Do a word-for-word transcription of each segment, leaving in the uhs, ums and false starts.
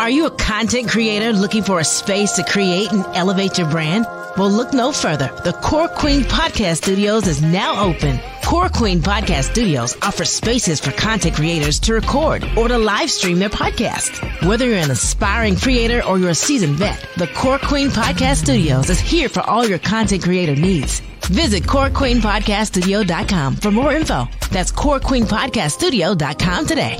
Are you a content creator looking for a space to create and elevate your brand? Well, look no further. The Core Queen Podcast Studios is now open. Core Queen Podcast Studios offers spaces for content creators to record or to live stream their podcast. Whether you're an aspiring creator or you're a seasoned vet, the Core Queen Podcast Studios is here for all your content creator needs. Visit core queen podcast studio dot com for more info. That's core queen podcast studio dot com today.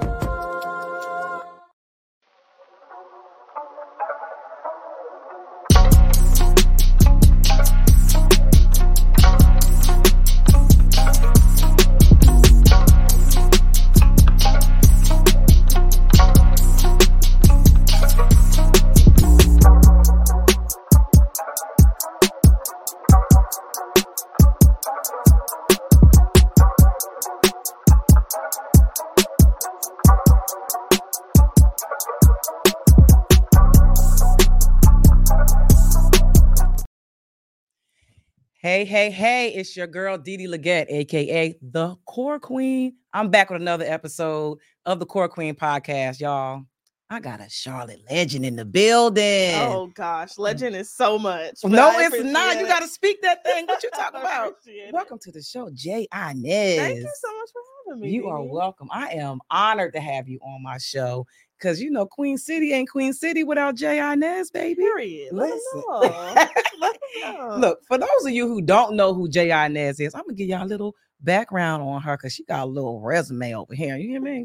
Hey, hey, hey, it's your girl, DeDe Leggett, a k a. The Core Queen. I'm back with another episode of the Core Queen Podcast, y'all. I got a Charlotte legend in the building. Oh, gosh. Legend is so much. No, it's not. It. You got to speak that thing. What you talking about? Welcome to the show, Jay Inez. Thank you so much for having me. You are welcome. I am honored to have you on my show. Because, you know, Queen City ain't Queen City without Jay Inez, baby. Period. Listen. Let Let Look, for those of you who don't know who Jay Inez is, I'm going to give y'all a little background on her because she got a little resume over here. You hear me?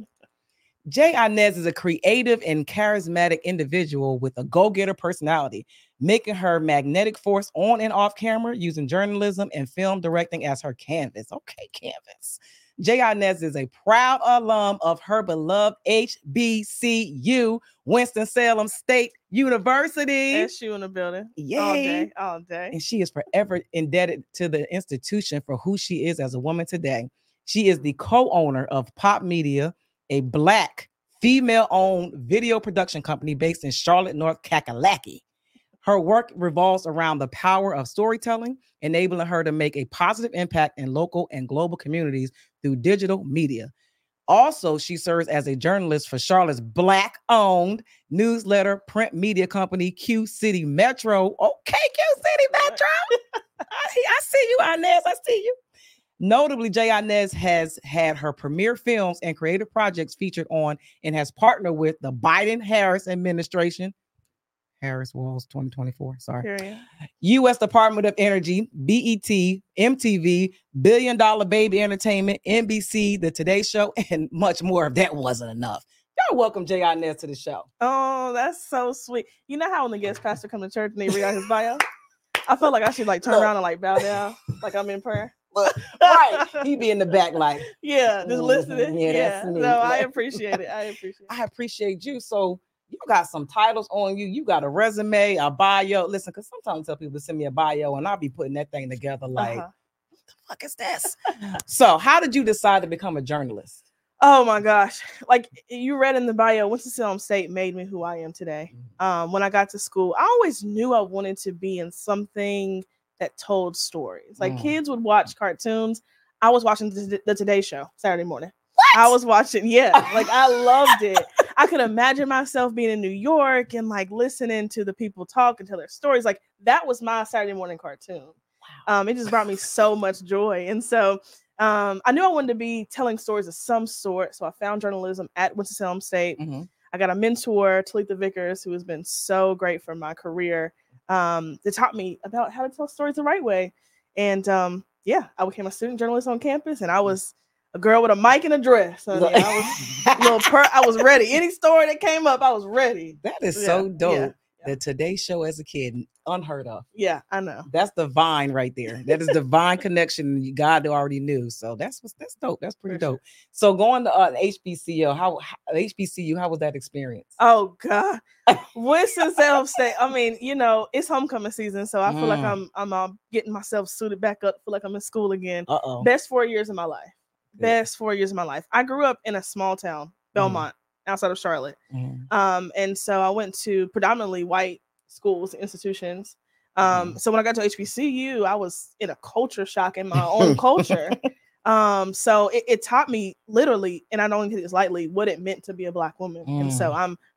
Jay Inez is a creative and charismatic individual with a go-getter personality, making her magnetic force on and off camera, using journalism and film directing as her canvas. Okay, canvas. Jay Inez is a proud alum of her beloved H B C U, Winston-Salem State University. S U in the building. Yay. All day, all day. And she is forever indebted to the institution for who she is as a woman today. She is the co-owner of Pop Media, a Black female-owned video production company based in Charlotte, North Kakalaki. Her work revolves around the power of storytelling, enabling her to make a positive impact in local and global communities through digital media. Also, she serves as a journalist for Charlotte's Black-owned newsletter print media company, Q City Metro. Okay, Q City Metro. I, I see you, Inez. I see you. Notably, Jay Inez has had her premiere films and creative projects featured on and has partnered with the Biden-Harris administration. Harris Walls twenty twenty-four, sorry. Period. U S Department of Energy, B E T, M T V, Billion Dollar Baby Entertainment, N B C, The Today Show, and much more. If that wasn't enough. Y'all welcome Jay Inez to the show. Oh, that's so sweet. You know how when the guest pastor come to church and they read out his bio? I felt like I should like turn Look. around and like bow down, like I'm in prayer. Look, right. He be in the back like. Yeah, just listening. Yeah, yeah. that's me. No, I appreciate it. I appreciate it. I appreciate you. So you got some titles on you. You got a resume, a bio. Listen, because sometimes I tell people to send me a bio and I'll be putting that thing together like, uh-huh. What the fuck is this? So how did you decide to become a journalist? Oh my gosh. Like you read in the bio, Winston-Salem State made me who I am today. Um, when I got to school, I always knew I wanted to be in something that told stories. Like mm. kids would watch cartoons. I was watching the, the Today Show Saturday morning. What? I was watching, yeah, like I loved it. I could imagine myself being in New York and like listening to the people talk and tell their stories. Like that was my Saturday morning cartoon. Wow. Um, it just brought me so much joy. And so um, I knew I wanted to be telling stories of some sort. So I found journalism at Winston-Salem State. Mm-hmm. I got a mentor, Talitha Vickers, who has been so great for my career. Um, that taught me about how to tell stories the right way. And um, yeah, I became a student journalist on campus, and I was a girl with a mic and a dress. Honey. I was a little per- I was ready. Any story that came up, I was ready. That is yeah, so dope. Yeah, yeah. The Today Show as a kid, unheard of. Yeah, I know. That's divine right there. That is divine connection. God already knew. So that's what's that's dope. That's pretty For dope. Sure. So going to uh, H B C U, how, how H B C U, how was that experience? Oh God, Winston-Salem State. I mean, you know, it's homecoming season, so I feel mm. like I'm I'm uh, getting myself suited back up. Feel like I'm in school again. Uh oh. Best four years of my life. Best four years of my life. I grew up in a small town, Belmont, mm. outside of Charlotte. Mm. Um, and so I went to predominantly white schools, institutions. Um, mm. So when I got to H B C U, I was in a culture shock in my own culture. Um, so it, it taught me literally, and I don't take this lightly, what it meant to be a Black woman. Mm. And so I'm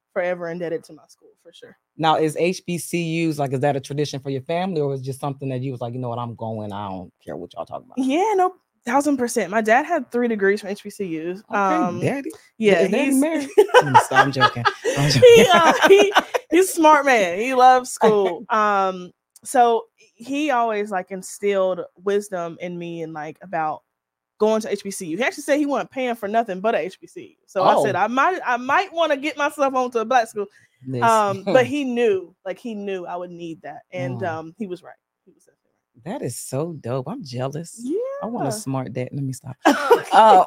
forever indebted to my school for sure. Now, is H B C Us, like, is that a tradition for your family, or is it just something that you was like, you know what, I'm going, I don't care what y'all talking about? Yeah, no, thousand percent. My dad had three degrees from H B C Us. Okay, um, daddy. Yeah, is daddy he's married? I'm, stop, I'm joking. I'm joking. he, uh, he, he's a smart man. He loves school. Um, so he always like instilled wisdom in me and like about going to H B C U. He actually said he wasn't paying for nothing but a H B C U. So oh. I said I might I might want to get myself onto a black school. Listen. Um, but he knew, like he knew I would need that, and mm. um, he was right. He was definitely right. That is so dope. I'm jealous. Yeah, I want a smart dad. Let me stop. uh,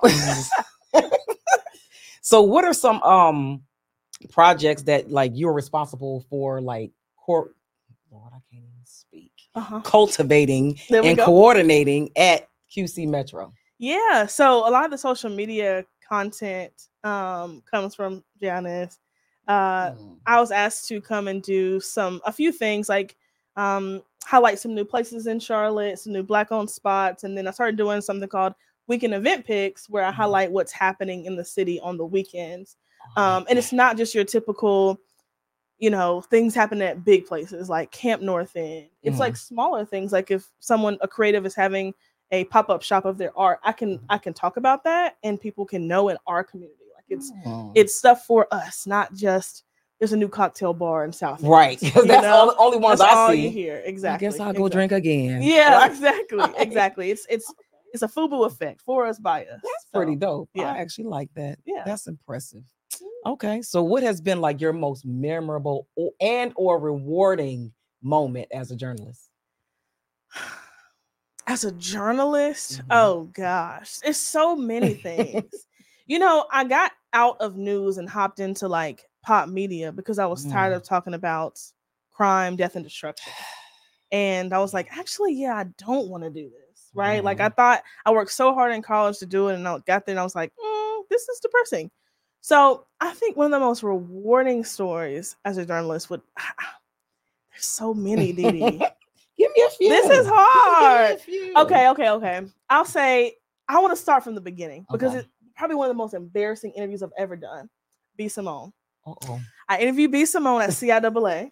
so, what are some um projects that like you're responsible for, like cor- Lord, I can't even speak. Uh-huh. Cultivating and go. coordinating at Q C Metro? Yeah, so a lot of the social media content um, comes from Janice. Uh, mm. I was asked to come and do some a few things like um, highlight some new places in Charlotte, some new Black-owned spots, and then I started doing something called Weekend Event Picks, where I mm. highlight what's happening in the city on the weekends. Um, and it's not just your typical, you know, things happen at big places like Camp North End. It's mm. like smaller things, like if someone a creative is having a pop-up shop of their art, I can I can talk about that and people can know in our community. Like it's oh. it's stuff for us, not just there's a new cocktail bar in South. Right. That's know? all the only ones That's I all see. You hear. Exactly. I guess I'll exactly. go drink again. Yeah, right? exactly. Exactly. It's it's it's a FUBU effect for us by us. That's so, pretty dope. Yeah. I actually like that. Yeah. That's impressive. Okay. So what has been like your most memorable or, and or rewarding moment as a journalist? As a journalist, mm-hmm. oh gosh, there's so many things. You know, I got out of news and hopped into like pop media because I was mm. tired of talking about crime, death, and destruction. And I was like, actually, yeah, I don't want to do this, right? Mm. Like I thought I worked so hard in college to do it, and I got there and I was like, mm, this is depressing. So I think one of the most rewarding stories as a journalist would, there's so many, Didi. Give me a few. This is hard. Okay, okay, okay. I'll say I want to start from the beginning because okay. it's probably one of the most embarrassing interviews I've ever done. B. Simone. Uh-oh. I interviewed B. Simone at C I A A.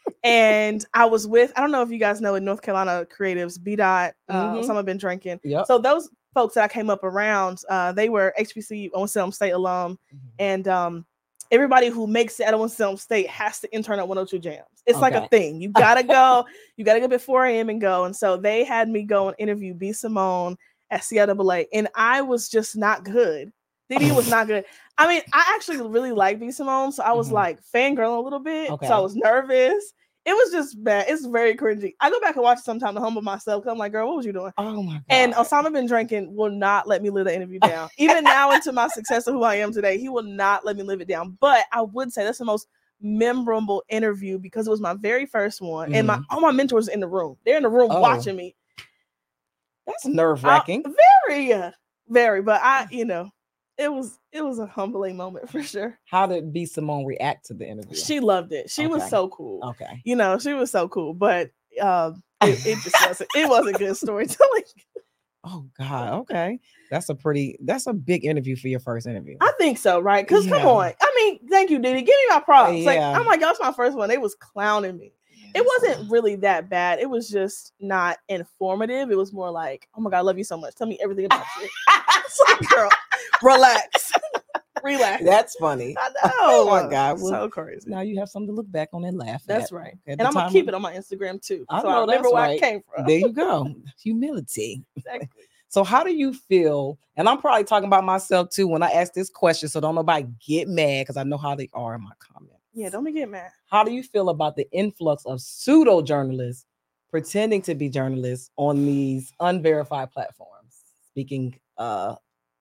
And I was with, I don't know if you guys know in North Carolina creatives, B. Dot, uh, mm-hmm. Some have been drinking. Yep. So those folks that I came up around, uh, they were H B C U, Winston-Salem State alum. Mm-hmm. And um, everybody who makes it at Winston-Salem State has to intern at one oh two Jams. It's okay. like a thing. You gotta go. You gotta go before I am and go. And so they had me go and interview B. Simone at C I A A, and I was just not good. Didi was not good. I mean, I actually really like B. Simone, so I was mm-hmm. like fangirling a little bit. Okay. So I was nervous. It was just bad. It's very cringy. I go back and watch it sometime to humble myself because I'm like, girl, what was you doing? Oh my God. And Osama bin Drinking will not let me live the interview down. Even now into my success of who I am today, he will not let me live it down. But I would say that's the most memorable interview because it was my very first one. Mm-hmm. And my all my mentors in the room. They're in the room oh. watching me. That's nerve-wracking. Uh, very, uh, very. But I, you know, it was it was a humbling moment for sure. How did B. Simone react to the interview? She loved it. She okay. was so cool. Okay. You know, she was so cool, but um, it, it just wasn't it wasn't good storytelling. Oh God. Okay. That's a pretty that's a big interview for your first interview. I think so, right? Because yeah. come on. I mean, thank you, Didi. Give me my props. Yeah. Like, I'm like, that's my first one. They was clowning me. It wasn't really that bad. It was just not informative. It was more like, oh my God, I love you so much. Tell me everything about you. It's like, girl, relax. Relax. That's funny. I know. Oh my God. Well, so crazy. Now you have something to look back on and laugh that's at. right. And I'm going to keep of... it on my Instagram too. I so know I remember that's where right. I came from. There you go. Humility. Exactly. So how do you feel? And I'm probably talking about myself too when I ask this question, so don't nobody get mad because I know how they are in my comments. Yeah, don't be get mad. How do you feel about the influx of pseudo journalists pretending to be journalists on these unverified platforms, speaking uh,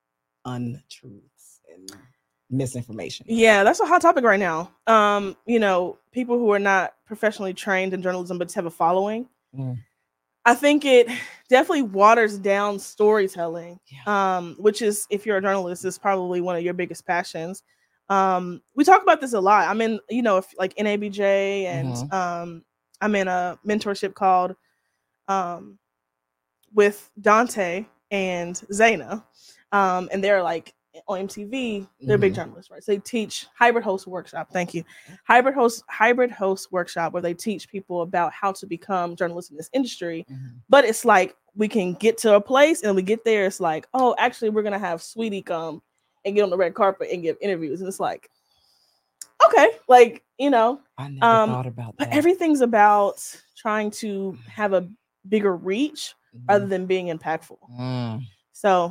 untruths and misinformation? Yeah, that's a hot topic right now. Um, you know, people who are not professionally trained in journalism but just have a following. Mm. I think it definitely waters down storytelling, yeah. um, which is, if you're a journalist, is probably one of your biggest passions. Um, we talk about this a lot. I'm in, you know, if, like N A B J, and mm-hmm. um, I'm in a mentorship called um, with Dante and Zaina, um, and they're like on M T V, they're Mm-hmm. big journalists, right? So they teach hybrid host workshop. Thank you. Hybrid host hybrid host workshop where they teach people about how to become journalists in this industry. Mm-hmm. But it's like we can get to a place and we get there. It's like, oh, actually, we're gonna have Sweetie come and get on the red carpet and give interviews. And it's like, okay, like, you know, I never um, thought about but that. everything's about trying to have a bigger reach Mm-hmm. rather than being impactful. Mm. So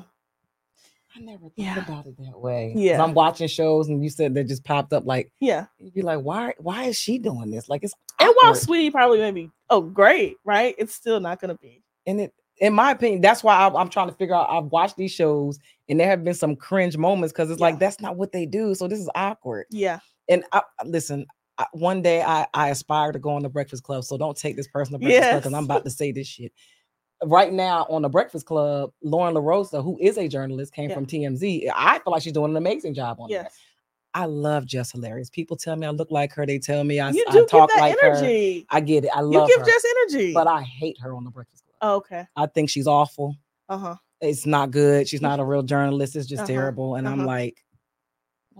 I never thought Yeah. about it that way. Yeah. 'Cause I'm watching shows and you said that just popped up like, yeah. you'd be like, why, why is she doing this? Like, it's And while awkward. Sweetie probably maybe, oh, great, right? It's still not gonna be. And it, in my opinion, that's why I, I'm trying to figure out. I've watched these shows and there have been some cringe moments because it's Yeah. like, that's not what they do. So this is awkward. Yeah. And I, listen, I, one day I, I aspire to go on the Breakfast Club. So don't take this person to Breakfast Club because Yes. I'm about to say this shit. Right now on the Breakfast Club, Lauren LaRosa, who is a journalist, came Yeah. from T M Z. I feel like she's doing an amazing job on that. Yes. I love Jess Hilarious. People tell me I look like her. They tell me I, You I do give talk that like her. energy. I get it. I You love give her. Jess energy. But I hate her on the Breakfast Club. oh, okay. I think she's awful. Uh-huh. It's not good. She's not a real journalist. It's just Uh-huh. terrible. And I'm Uh-huh. like, why?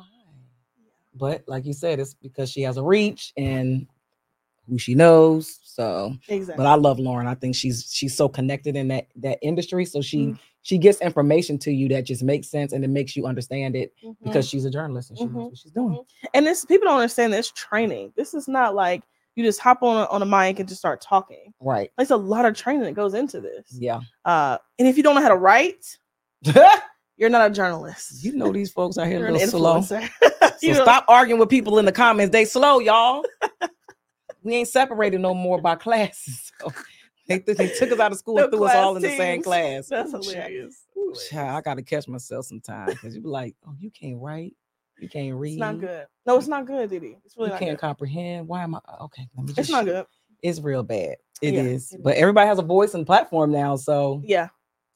But like you said, it's because she has a reach and who she knows. So, Exactly. but I love Lauren. I think she's she's so connected in that that industry. So she Mhm. she gets information to you that just makes sense and it makes you understand it Mhm. because she's a journalist and she Mhm. knows what she's doing. And this people don't understand this training. This is not like you just hop on a, on a mic and just start talking. Right. There's a lot of training that goes into this. Yeah. Uh, and if you don't know how to write, you're not a journalist. You know these folks out here a You're an little slow. influencer. So You know- stop arguing with people in the comments. They slow, y'all. We ain't separated no more by classes. So they, they took us out of school The and threw us all class in the same teams. class. That's Ooh, child. hilarious. Ooh, child, I gotta catch myself sometimes because you be like, oh, you can't write, you can't read. It's not good. No, it's not good, Didi. It's really You not can't good. comprehend. Why am I okay? Let me just It's not good. It's real bad. It Yeah, is. it But is. everybody has a voice and platform now. So Yeah.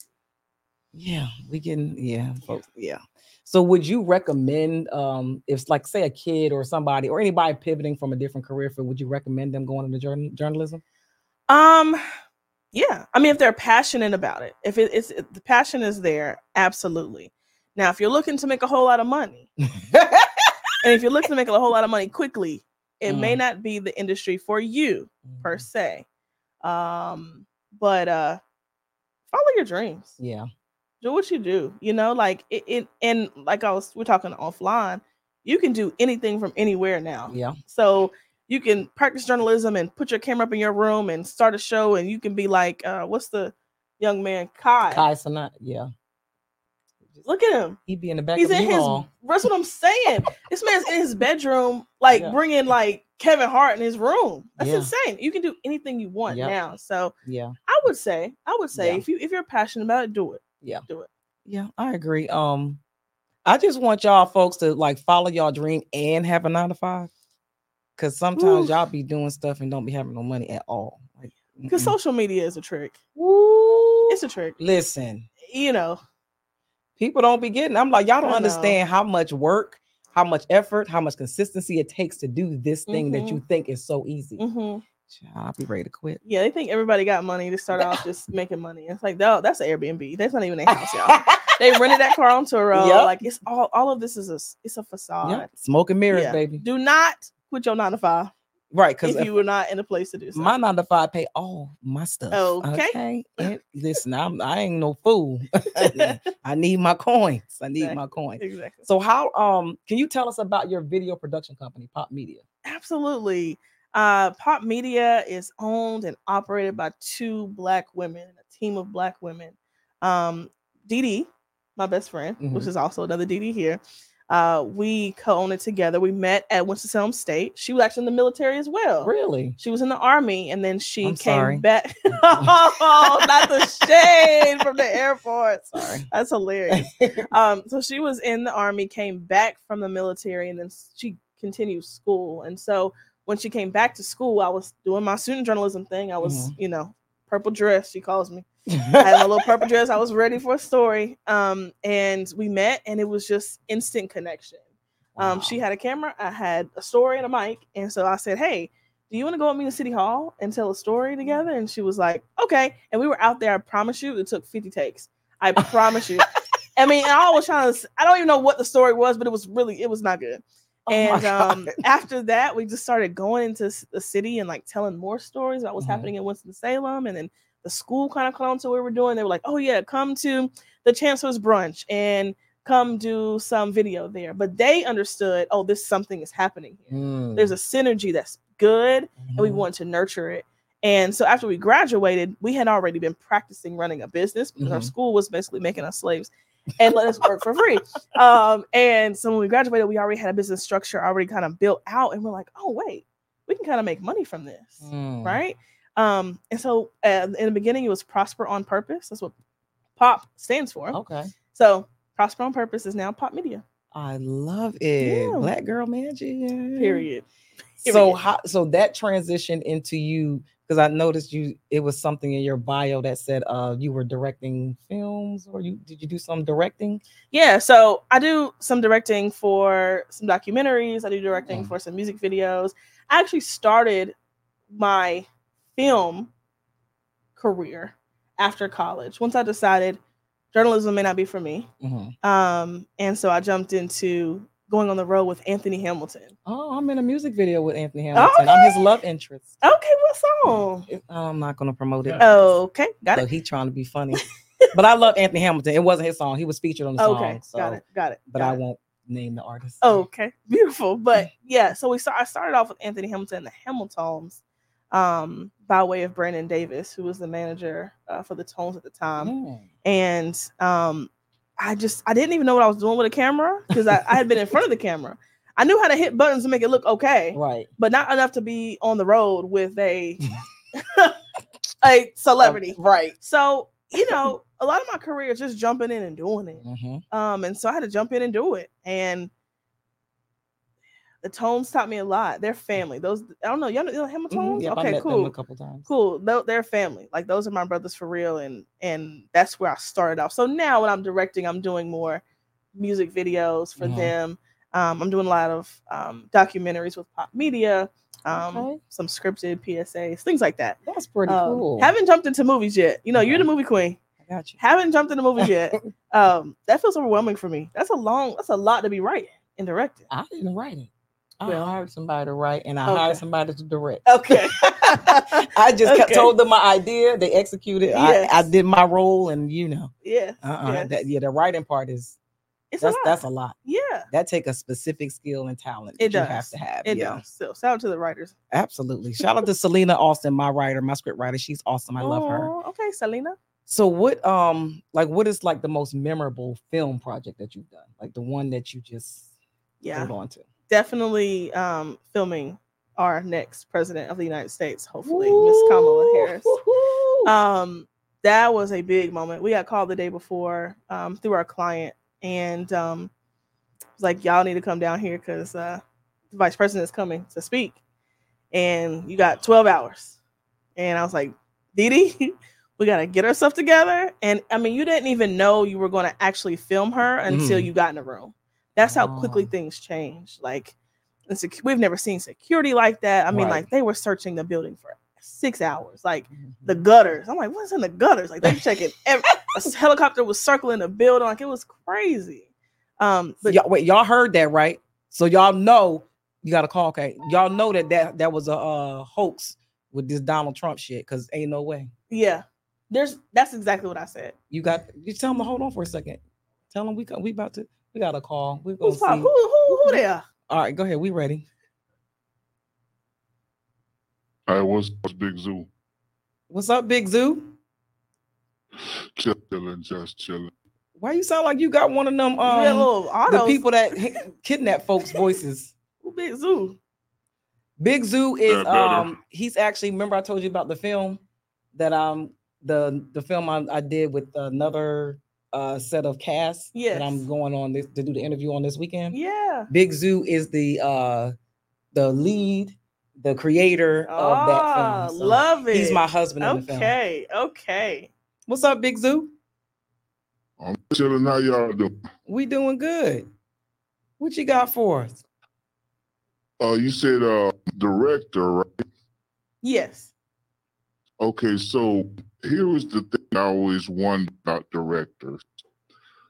yeah, we can, yeah, folks. Yeah. So would you recommend um if like say a kid or somebody or anybody pivoting from a different career field, would you recommend them going into journal- journalism? Um, yeah. I mean, if they're passionate about it, if it, it's if the passion is there, absolutely. Now, if you're looking to make a whole lot of money, and if you're looking to make a whole lot of money quickly, it may Mm. not be the industry for you per se. Um, but uh, follow your dreams. Yeah. Do what you do. You know, like it, it. And like I was, we're talking offline. You can do anything from anywhere now. Yeah. So you can practice journalism and put your camera up in your room and start a show, and you can be like, uh, what's the young man, Kai? Kai Cenat, yeah. Look at him. He'd be in the back He's of in the his. U-Haul. That's what I'm saying. This man's in his bedroom, like Yeah. bringing like Kevin Hart in his room. That's Yeah. insane. You can do anything you want Yep. now. So Yeah. I would say, I would say, Yeah. if you if you're passionate about it, do it. Yeah. Do it. Yeah, I agree. Um, I just want y'all folks to like follow y'all dream and have a nine to five. Cause sometimes Ooh. y'all be doing stuff and don't be having no money at all. Like, Because mm-mm. social media is a trick. Woo. It's a trick. Listen, You know. people don't be getting. I'm like, y'all don't I know. understand how much work, how much effort, how much consistency it takes to do this thing that Mhm. you think is so easy. hmm Child, I'll be ready to quit. Yeah, they think everybody got money to start off just making money. It's like, no, that's an Airbnb. That's not even their house, y'all. They rented that car on Turo. Yep. Like it's all all of this is a it's a facade. Yeah, smoke and mirrors, Yeah. baby. Do not quit your nine to five Right, because if you were not in a place to do so. my nine to five pay all my stuff. Okay. Okay. And listen, I'm I ain't no fool. I need my coins. I need my Exactly. coins. Exactly. So how um can you tell us about your video production company, Pop Media? Absolutely. Uh, Pop Media is owned and operated by two Black women, a team of Black women. Um, Dee Dee, my best friend, which Mhm. is also another Dee Dee here. Uh, we co-own it together. We met at Winston-Salem State. She was actually in the military as well. Really? She was in the army, and then she I'm came sorry. back. Oh, not the shade from the Air Force. Sorry. That's hilarious. Um, so she was in the army, came back from the military, and then she continued school. And so when she came back to school, I was doing my student journalism thing. I was, you know, purple dress, she calls me. I had my little purple dress. I was ready for a story. Um, and we met, and it was just instant connection. Um, Wow. she had a camera, I had a story and a mic. And so I said, hey, do you want to go with me to City Hall and tell a story together? And she was like, okay. And we were out there. I promise you, it took fifty takes. I promise you. I mean, I was trying to. I don't even know what the story was, but it was really, it was not good. Oh and um, after that, we just started going into the city and like telling more stories about what's mm-hmm. happening in Winston-Salem. And then the school kind of caught on to what we were doing. They were like, "Oh yeah, come to the Chancellor's Brunch and come do some video there." But they understood, oh, this something is happening here. Mm. There's a synergy that's good, mm-hmm. and we want to nurture it. And so after we graduated, we had already been practicing running a business because mm-hmm. our school was basically making us slaves and let us work for free. Um, and so when we graduated, we already had a business structure already kind of built out. And we're like, oh, wait, we can kind of make money from this, mm. right? Um, and so uh, in the beginning, it was Prosper on Purpose. That's what POP stands for. Okay. So Prosper on Purpose is now POP Media. I love it. Yeah. Black Girl Magic. Period. Period. So how, so that transitioned into you, because I noticed you, it was something in your bio that said uh, you were directing films, or you did you do some directing? Yeah, so I do some directing for some documentaries. I do directing mm. for some music videos. I actually started my film career after college. Once I decided journalism may not be for me. Mm-hmm. Um, and so I jumped into going on the road with Anthony Hamilton. Oh, I'm in a music video with Anthony Hamilton. Okay. I'm his love interest. Okay, what song? I'm not going to promote it. Okay, got so it. He's trying to be funny. But I love Anthony Hamilton. It wasn't his song. He was featured on the okay, song. So, got it, got it. But got I it. won't name the artist. Okay, beautiful. But yeah, so we start, I started off with Anthony Hamilton and the Hamiltons um, by way of Brandon Davis, who was the manager uh, for the Tones at the time. Mm. And um, I just, I didn't even know what I was doing with a camera because I, I had been in front of the camera. I knew how to hit buttons to make it look okay. Right. But not enough to be on the road with a, a celebrity. Uh, right. So, you know, a lot of my career is just jumping in and doing it. Mm-hmm. Um, and so I had to jump in and do it. And the Tones taught me a lot. They're family. Those, I don't know, y'all know Hamiltons? Mm-hmm. Yep, okay, I met cool. them a couple times. Cool. They're, they're family. Like those are my brothers for real. And and that's where I started off. So now when I'm directing, I'm doing more music videos for mm-hmm. them. Um, I'm doing a lot of um, documentaries with Pop Media, um, okay. some scripted P S As, things like that. That's pretty um, cool. Haven't jumped into movies yet. You know, okay. You're the movie queen. I got you. Haven't jumped into movies yet. um, that feels overwhelming for me. That's a long, that's a lot to be writing and directing. I didn't write it. I well, hired somebody to write, and I okay. hired somebody to direct. Okay. I just okay. told them my idea. They executed. Yes. I, I did my role, and you know. Yeah. Uh-uh. Yes. That, yeah, the writing part is. It's that's a lot. that's a lot. Yeah. That take a specific skill and talent that it does. You have to have. It yeah. does. So shout out to the writers. Absolutely. Shout out to Selena Austin, my writer, my script writer. She's awesome. I love her. Oh, okay, Selena. So what um like what is like the most memorable film project that you've done? Like the one that you just yeah. hold on to. Definitely um filming our next president of the United States, hopefully, Miss Kamala Harris. Woo-hoo. Um that was a big moment. We got called the day before um through our client. And um, it was like, y'all need to come down here because uh, the vice president is coming to speak. And you got twelve hours. And I was like, Didi, we got to get our stuff together. And I mean, you didn't even know you were going to actually film her until mm. you got in the room. That's how quickly oh. things change. Like, sec- we've never seen security like that. I mean, right. like, they were searching the building for six hours. Like, mm-hmm. the gutters. I'm like, what's in the gutters? Like, they checking every... A helicopter was circling the building, like it was crazy. Um, but y'all, wait, y'all heard that, right? So y'all know you got to call. Okay, y'all know that that that was a uh, hoax with this Donald Trump shit. Because ain't no way. Yeah, there's. That's exactly what I said. You got. You tell them to hold on for a second. Tell them we we about to. We got a call. We gonna Who's see. Who, who who there? All right, go ahead. We ready. All right, what's, what's Big Zoo? What's up, Big Zoo? Chilling, just chilling. Why you sound like you got one of them um the people that kidnap folks' voices? Who Big Zoo? Big Zoo is um he's actually, remember I told you about the film that um the the film I, I did with another uh set of cast yes. that I'm going on this to do the interview on this weekend. Yeah. Big Zoo is the uh the lead, the creator oh, of that film. So love it. He's my husband in okay, the film. Okay, okay. What's up, Big Zoo? I'm chilling. How y'all doing? We doing good. What you got for us? Uh, you said uh director, right? Yes. Okay, so here is the thing I always wonder about directors.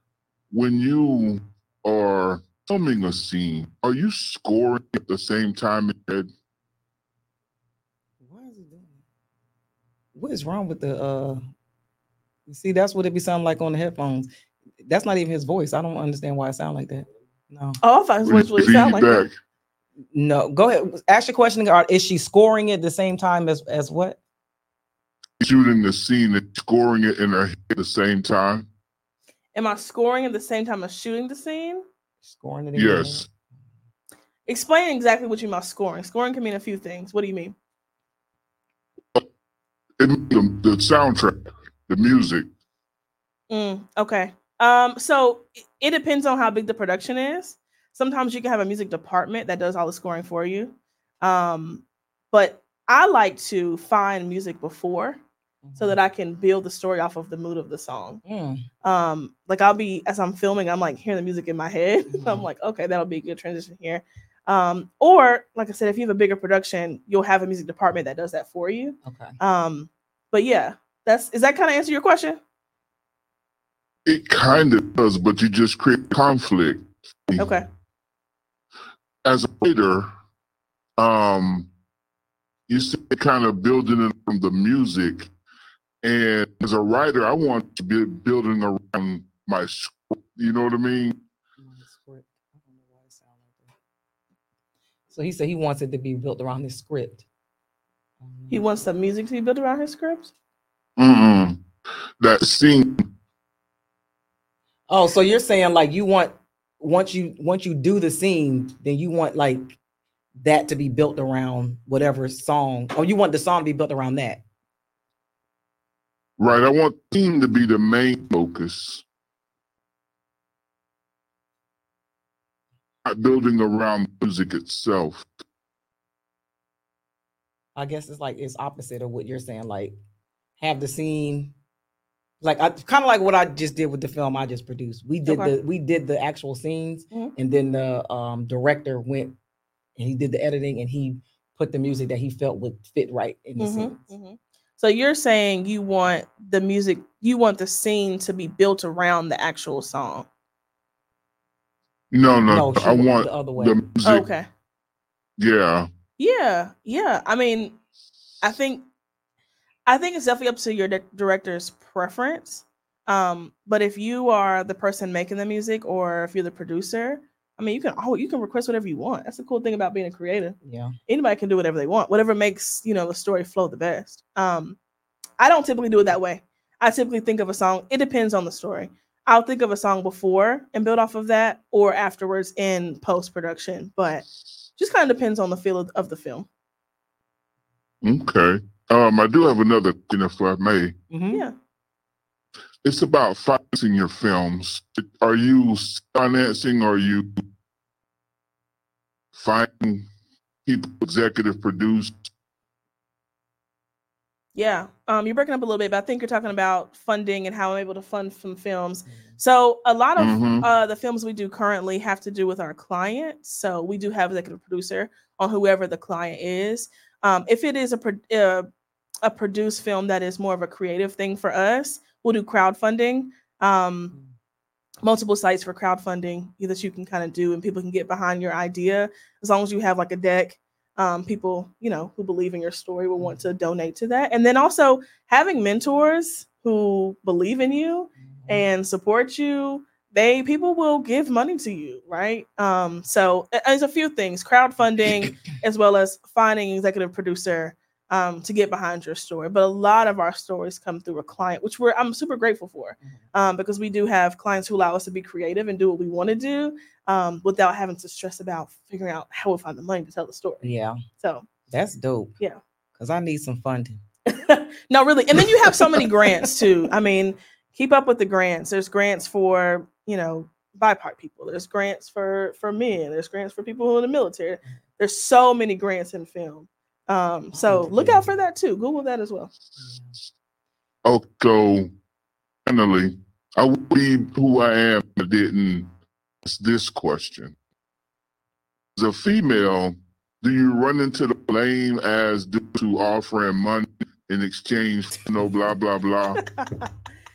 when you are filming a scene, are you scoring at the same time in your head? Why is it doing that? What is wrong with the uh you see, that's what it be sounding like on the headphones. That's not even his voice. I don't understand why it sound like that. No. Oh, I thought his voice really sound like that. No, go ahead. Ask your question. Is she scoring at the same time as as what? Shooting the scene and scoring it in her head at the same time. Am I scoring at the same time as shooting the scene? Scoring it. Yes. Explain exactly what you mean by scoring. Scoring can mean a few things. What do you mean? It, the, the soundtrack, the music. Mm, okay. Um. So it, it depends on how big the production is. Sometimes you can have a music department that does all the scoring for you. Um, but I like to find music before mm-hmm. so that I can build the story off of the mood of the song. Mm. Um, like I'll be, as I'm filming, I'm like hearing the music in my head. Mm-hmm. I'm like, okay, that'll be a good transition here. Um, or like I said, if you have a bigger production, you'll have a music department that does that for you. Okay. Um, but yeah, that's, is that kind of answer your question? It kind of does, but you just create conflict. Okay. As a writer, um, you see kind of building it from the music. And as a writer, I want to be building around my script. You know what I mean? My script. I don't know why it sounds like that. So he said he wants it to be built around his script. He wants the music to be built around his script? Mm-mm. That scene. Oh, so you're saying like you want once you once you do the scene, then you want like that to be built around whatever song, or you want the song to be built around that. Right. I want the theme to be the main focus. Not building around music itself. I guess it's like it's opposite of what you're saying. Like have the scene. Like I kind of like what I just did with the film I just produced. We did okay. the we did the actual scenes, mm-hmm. and then the um, director went and he did the editing and he put the music that he felt would fit right in the mm-hmm. scenes. Mm-hmm. So you're saying you want the music, you want the scene to be built around the actual song? No, no, no I want the other way. The music. Oh, okay. Yeah. Yeah, yeah. I mean, I think. I think it's definitely up to your di- director's preference. Um, but if you are the person making the music, or if you're the producer, I mean, you can oh, you can request whatever you want. That's the cool thing about being a creative. Yeah, anybody can do whatever they want, whatever makes you know the story flow the best. Um, I don't typically do it that way. I typically think of a song. It depends on the story. I'll think of a song before and build off of that, or afterwards in post production. But just kind of depends on the feel of, of the film. Okay. Um, I do have another thing, if I may. Mm-hmm. Yeah. It's about financing your films. Are you financing, or are you finding people, executive produce? Yeah. Um, you're breaking up a little bit, but I think you're talking about funding and how I'm able to fund some films. So a lot of mm-hmm. uh, the films we do currently have to do with our client. So we do have executive producer on whoever the client is. Um, if it is a pro- uh, a produced film that is more of a creative thing for us, we'll do crowdfunding. Um, multiple sites for crowdfunding that you can kind of do, and people can get behind your idea as long as you have like a deck. Um, people, you know, who believe in your story will want to donate to that. And then also having mentors who believe in you and support you, they people will give money to you, right? Um, so there's a few things: crowdfunding, as well as finding an executive producer um, to get behind your story. But a lot of our stories come through a client, which we're I'm super grateful for, um, because we do have clients who allow us to be creative and do what we want to do um, without having to stress about figuring out how we'll find the money to tell the story. Yeah. So that's dope. Yeah. Because I need some funding. No, really. And then you have so many grants too. I mean, keep up with the grants. There's grants for, you know, B I P O C people. There's grants for, for men. There's grants for people who are in the military. There's so many grants in film. Um, so look out for that too. Google that as well. Oh, so finally, I would be who I am if I didn't ask this question. As a female, do you run into the blame as due to offering money in exchange for no blah, blah, blah?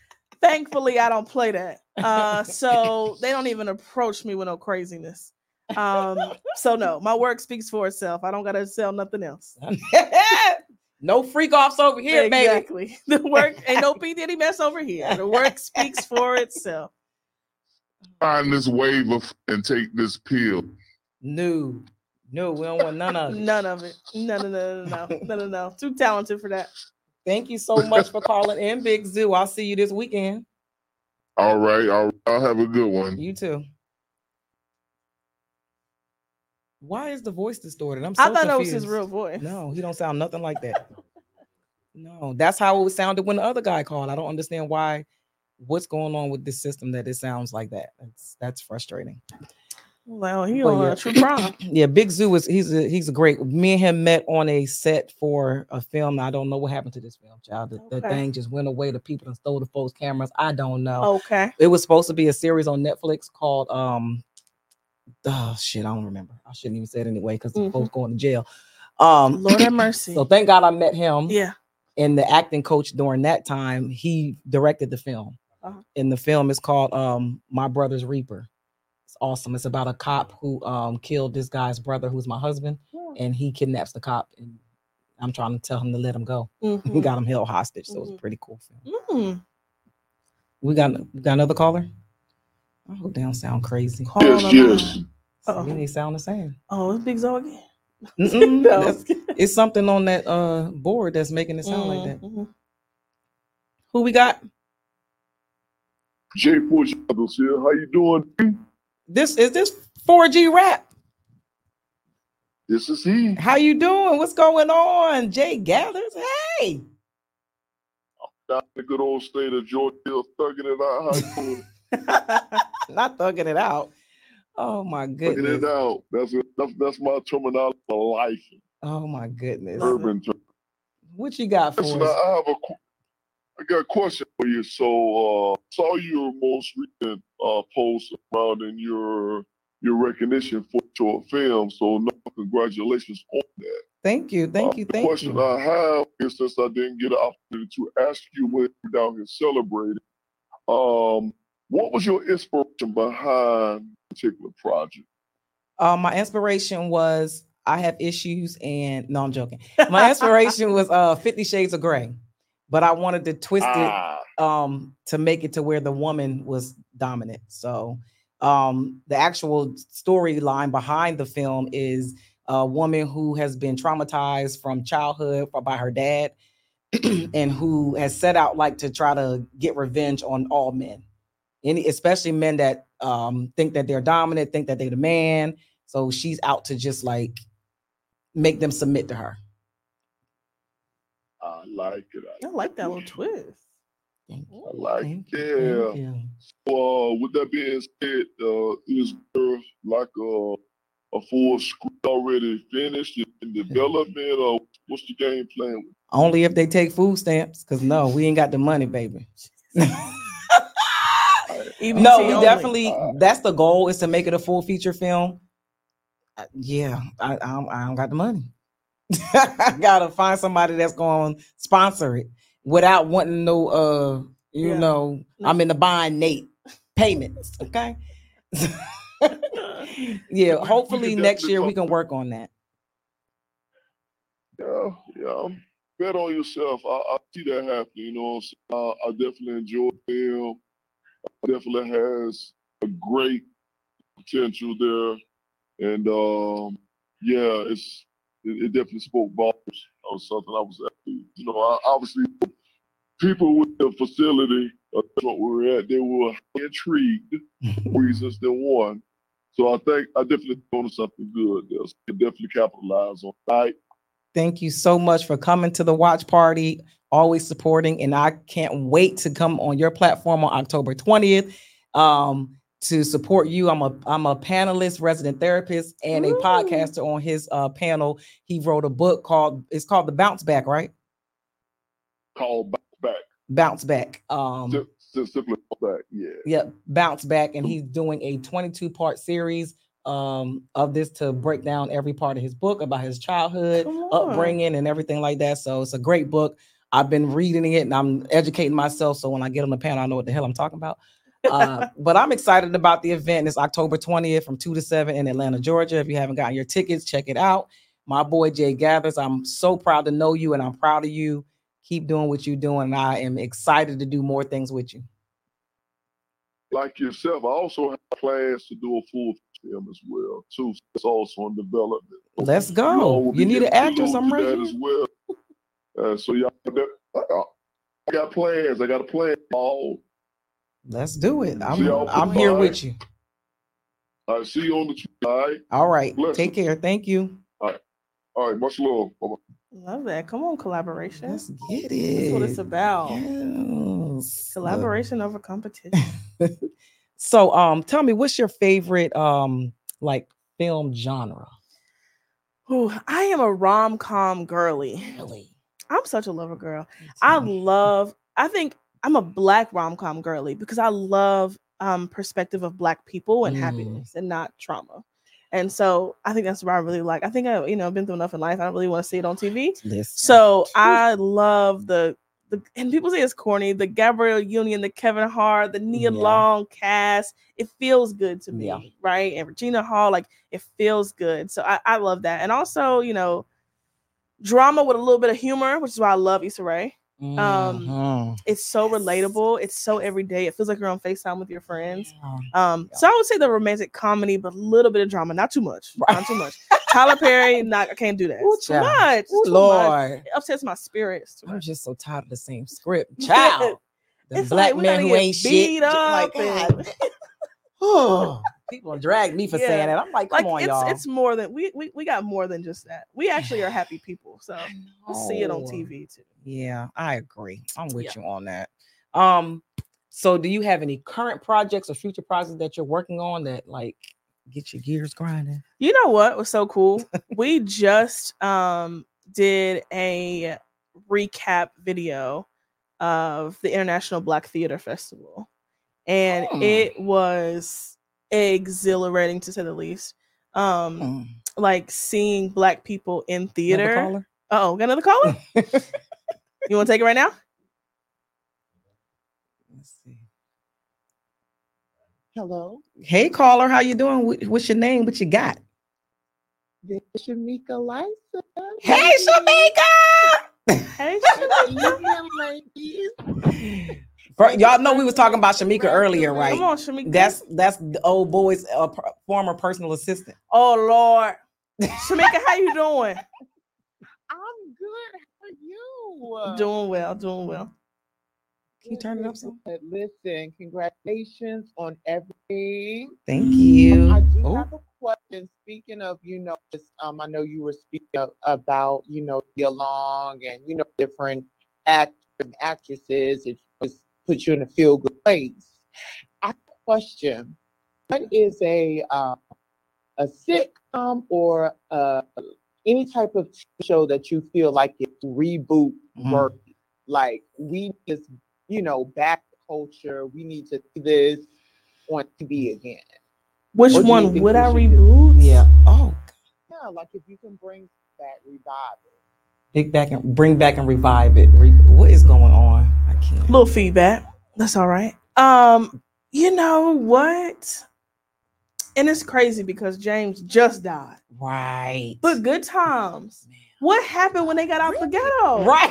Thankfully, I don't play that. Uh, so they don't even approach me with no craziness. Um, so no, my work speaks for itself. I don't gotta sell nothing else. No freak offs over here, baby. Exactly. The work ain't no P. Diddy mess over here. The work speaks for itself. Find this wave of and take this pill. No, no, we don't want none of it. None of it. No, no, no, no, no, no, no, no. Too talented for that. Thank you so much for calling in, Big Zoo. I'll see you this weekend. All right, all right. I'll have a good one. You too. Why is the voice distorted? I'm so I thought confused. that was his real voice. No, he don't sound nothing like that. No, that's how it sounded when the other guy called. I don't understand why. What's going on with this system that it sounds like that? That's that's frustrating. Well, he But on yeah. a true crime. Yeah, Big Zoo is he's a he's a great. Me and him met on a set for a film. I don't know what happened to this film, child. The, the Okay. thing just went away. The people that stole the folks' cameras. I don't know. Okay. It was supposed to be a series on Netflix called um oh shit, I don't remember. I shouldn't even say it anyway because the Mhm. folks going to jail. Um Lord have mercy. so thank God I met him. Yeah. And the acting coach during that time, he directed the film. Uh-huh. And the film is called um My Brother's Reaper. It's awesome. It's about a cop who um killed this guy's brother, who's my husband, Yeah. and he kidnaps the cop. And I'm trying to tell him to let him go. He Mhm. got him held hostage. So it's a Mhm. pretty cool film. Mm. We got we got another caller. I hope they don't sound crazy. Call Yes, on the yes. line. So Uh-oh. they sound the same. Oh, it's Big Zo again. Mm-mm, No. that's- it's something on that uh board that's making it sound like that. Mhm. Who we got? Jay Fortunatos here. How you doing? This is this four G rap. This is he. How you doing? What's going on? Jay Gathers. Hey. Down in the good old state of Georgia, thugging it out. How you doing? Not thugging it out. Oh my Thugging goodness. it out. That's a, that's that's my terminology for life. Oh my goodness. Urban term. What you got for Listen, I us? I have a qu- I got a question for you. So, uh, saw your most recent uh, post surrounding your your recognition for your film. So, no, congratulations on that. Thank you. Thank Uh, you. the Thank question you. I have is, since I didn't get an opportunity to ask you when you were down here celebrating, um, what was your inspiration behind this particular project? Uh, my inspiration was I have issues and no, I'm joking. My inspiration was uh Fifty Shades of Grey, but I wanted to twist it Ah, um to make it to where the woman was dominant. So um the actual storyline behind the film is a woman who has been traumatized from childhood by her dad and who has set out like to try to get revenge on all men, any especially men that um think that they're dominant, think that they're the man. So she's out to just like make them submit to her. I like it. I like that little twist. Thank you. I like Thank it. you. Thank Yeah. you. Uh, with that being said, uh, is there like a a full script already finished in development, or what's the game plan? With Only if they take food stamps, because no, we ain't got the money, baby. E B T No, we only. definitely, that's the goal, is to make it a full feature film. Uh, yeah, I, I, don't, I don't got the money. I gotta find somebody that's going to sponsor it without wanting no, uh, you Yeah. know, No. I'm in the bind, Nate, payments, okay? Yeah, hopefully can next definitely year we talk- can work on that. Yeah, yeah. um, Bet on yourself. I, I see that happening. You know, what I'm saying? I, I definitely enjoy the film. It definitely has a great potential there, and um, yeah, it's it, it definitely spoke volumes. That was something I was actually, you know, I, obviously people with the facility, uh, that's what we were at, they were intrigued reasons than one. So I think I definitely doing something good there. So we can definitely capitalize on it. All right. Thank you so much for coming to the watch party, always supporting, and I can't wait to come on your platform on October twentieth um, to support you. I'm a I'm a panelist, resident therapist, and a Ooh. podcaster on his uh, panel. He wrote a book called it's called The Bounce Back, right? Call back, back. Bounce Back. Um, Sim- sim- simply call back. Yeah. Yep, Bounce Back, and he's doing a twenty-two part series um of this to break down every part of his book about his childhood, Come on. upbringing, and everything like that. So it's a great book. I've been reading it and I'm educating myself. So when I get on the panel, I know what the hell I'm talking about. Uh, but I'm excited about the event. It's October twentieth from two to seven in Atlanta, Georgia. If you haven't gotten your tickets, check it out. My boy Jay Gathers, I'm so proud to know you and I'm proud of you. Keep doing what you're doing. And I am excited to do more things with you. Like yourself, I also have plans to do a full film as well, too. It's also in development. Let's go. You, you need an actress. I'm right here. As well. Uh, so y'all, I got plans. I got a plan. Oh, let's do it. I'm, I'm here with you. I right, see you on the Tuesday. All right. All right. Bless Take you. care. Thank you. All right. All right. Much love. Bye-bye. Love that. Come on, collaboration. Let's get it. That's what it's about. Yes. Collaboration over competition. So, um, tell me, what's your favorite, um, like film genre? Ooh, I am a rom-com girly. Really? I'm such a lover girl. I love, I think I'm a black rom-com girly because I love um perspective of black people and mm. happiness and not trauma. And so I think that's what I really like. I think I, you know, been through enough in life. I don't really want to see it on T V. Listen. So I love the, the, and people say it's corny, the Gabrielle Union, the Kevin Hart, the Nia yeah. Long cast. It feels good to me, yeah. right? And Regina Hall, like it feels good. So I, I love that. And also, you know, drama with a little bit of humor, which is why I love Issa Rae. Um, mm-hmm. It's so relatable. It's so everyday. It feels like you're on FaceTime with your friends. Yeah. Um, yeah. So I would say the romantic comedy, but a little bit of drama, not too much, right. not too much. Tyler Perry, not I can't do that. Ooh, too child. much, Ooh, too Lord, much. It upsets my spirits. I'm just so tired of the same script, child. The it's black like, man who ain't shit. Up like, and... oh, people drag me for yeah. saying that. I'm like, come like, on, it's, y'all. It's more than we, we we got more than just that. We actually are happy people, so we'll see it on T V too. Yeah, I agree. I'm with yeah. you on that. Um, so do you have any current projects or future projects that you're working on that like get your gears grinding? You know what was so cool? We just um did a recap video of the International Black Theater Festival. And oh. it was exhilarating to say the least. Um, mm. Like seeing black people in theater. Oh, got another caller? You want to take it right now? Let's see. Hello. Hey, caller. How you doing? What's your name? What you got? This is Shamika Lysa. Hey, Shamika. Hey, Shamika. Y'all know we was talking about Shamika earlier, right? Come on, Shamika. That's that's the old boy's uh, former personal assistant. Oh Lord, Shamika, how you doing? I'm good. How are you? Doing well, doing well. Can you turn it up some? Listen, congratulations on everything. Thank you. I do oh. have a question. Speaking of, you know, um, I know you were speaking about, you know, Nia Long and you know different actors and actresses. It was put you in a feel good place. I have a question. What is a uh, a sitcom or uh, any type of show that you feel like it's reboot mm-hmm. worthy? Like we just, you know, back culture. We need to see this on T V again. Which one would I reboot? Yeah. Oh. Yeah, like if you can bring back, revive it. Big back and bring back and revive it. Re- what is going on? I can't. Little feedback. That's all right. Um, you know what? And it's crazy because James just died. Right. But Good Times. Man. What happened when they got out really? the ghetto? Right.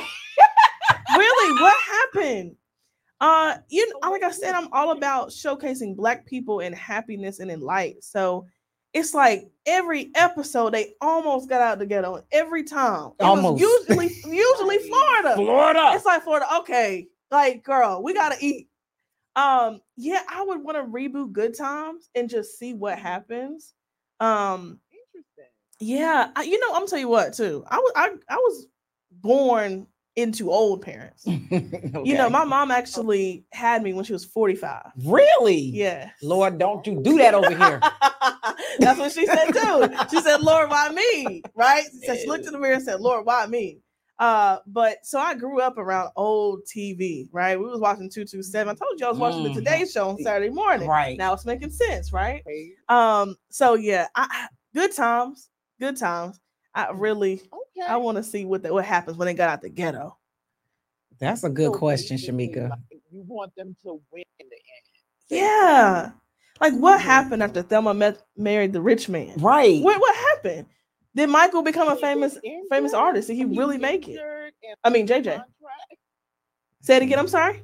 Really? What happened? Uh, you know, like I said, I'm all about showcasing Black people in happiness and in light. So it's like every episode they almost got out the ghetto. Every time. It almost. Was usually, usually Florida. Florida. It's like Florida. Okay. Like, girl, we gotta eat. Um, yeah, I would want to reboot Good Times and just see what happens. Um, interesting. Yeah, I, you know, I'm gonna tell you what too. I was I, I was born into old parents. Okay. You know, my mom actually had me when she was forty-five. Really? Yeah. Lord, don't you do that over here. That's what she said too. She said, Lord, why me? Right? She, said, she looked in the mirror and said, Lord, why me? Uh, but so I grew up around old T V, right? We was watching two two seven. I told you I was watching mm. the Today Show on Saturday morning. Right. Now it's making sense, right? Um, so yeah, I, good times, good times. I really, okay. I want to see what the, what happens when they got out the ghetto. That's a good So question, basically, Shamika. like, you want them to win in the end. Yeah. Like what happened after Thelma met, married the rich man? Right. What what happened? Did Michael become a He famous was injured. famous artist? Did he He really make it? injured and I mean, J J. contract. Say it again. I'm sorry.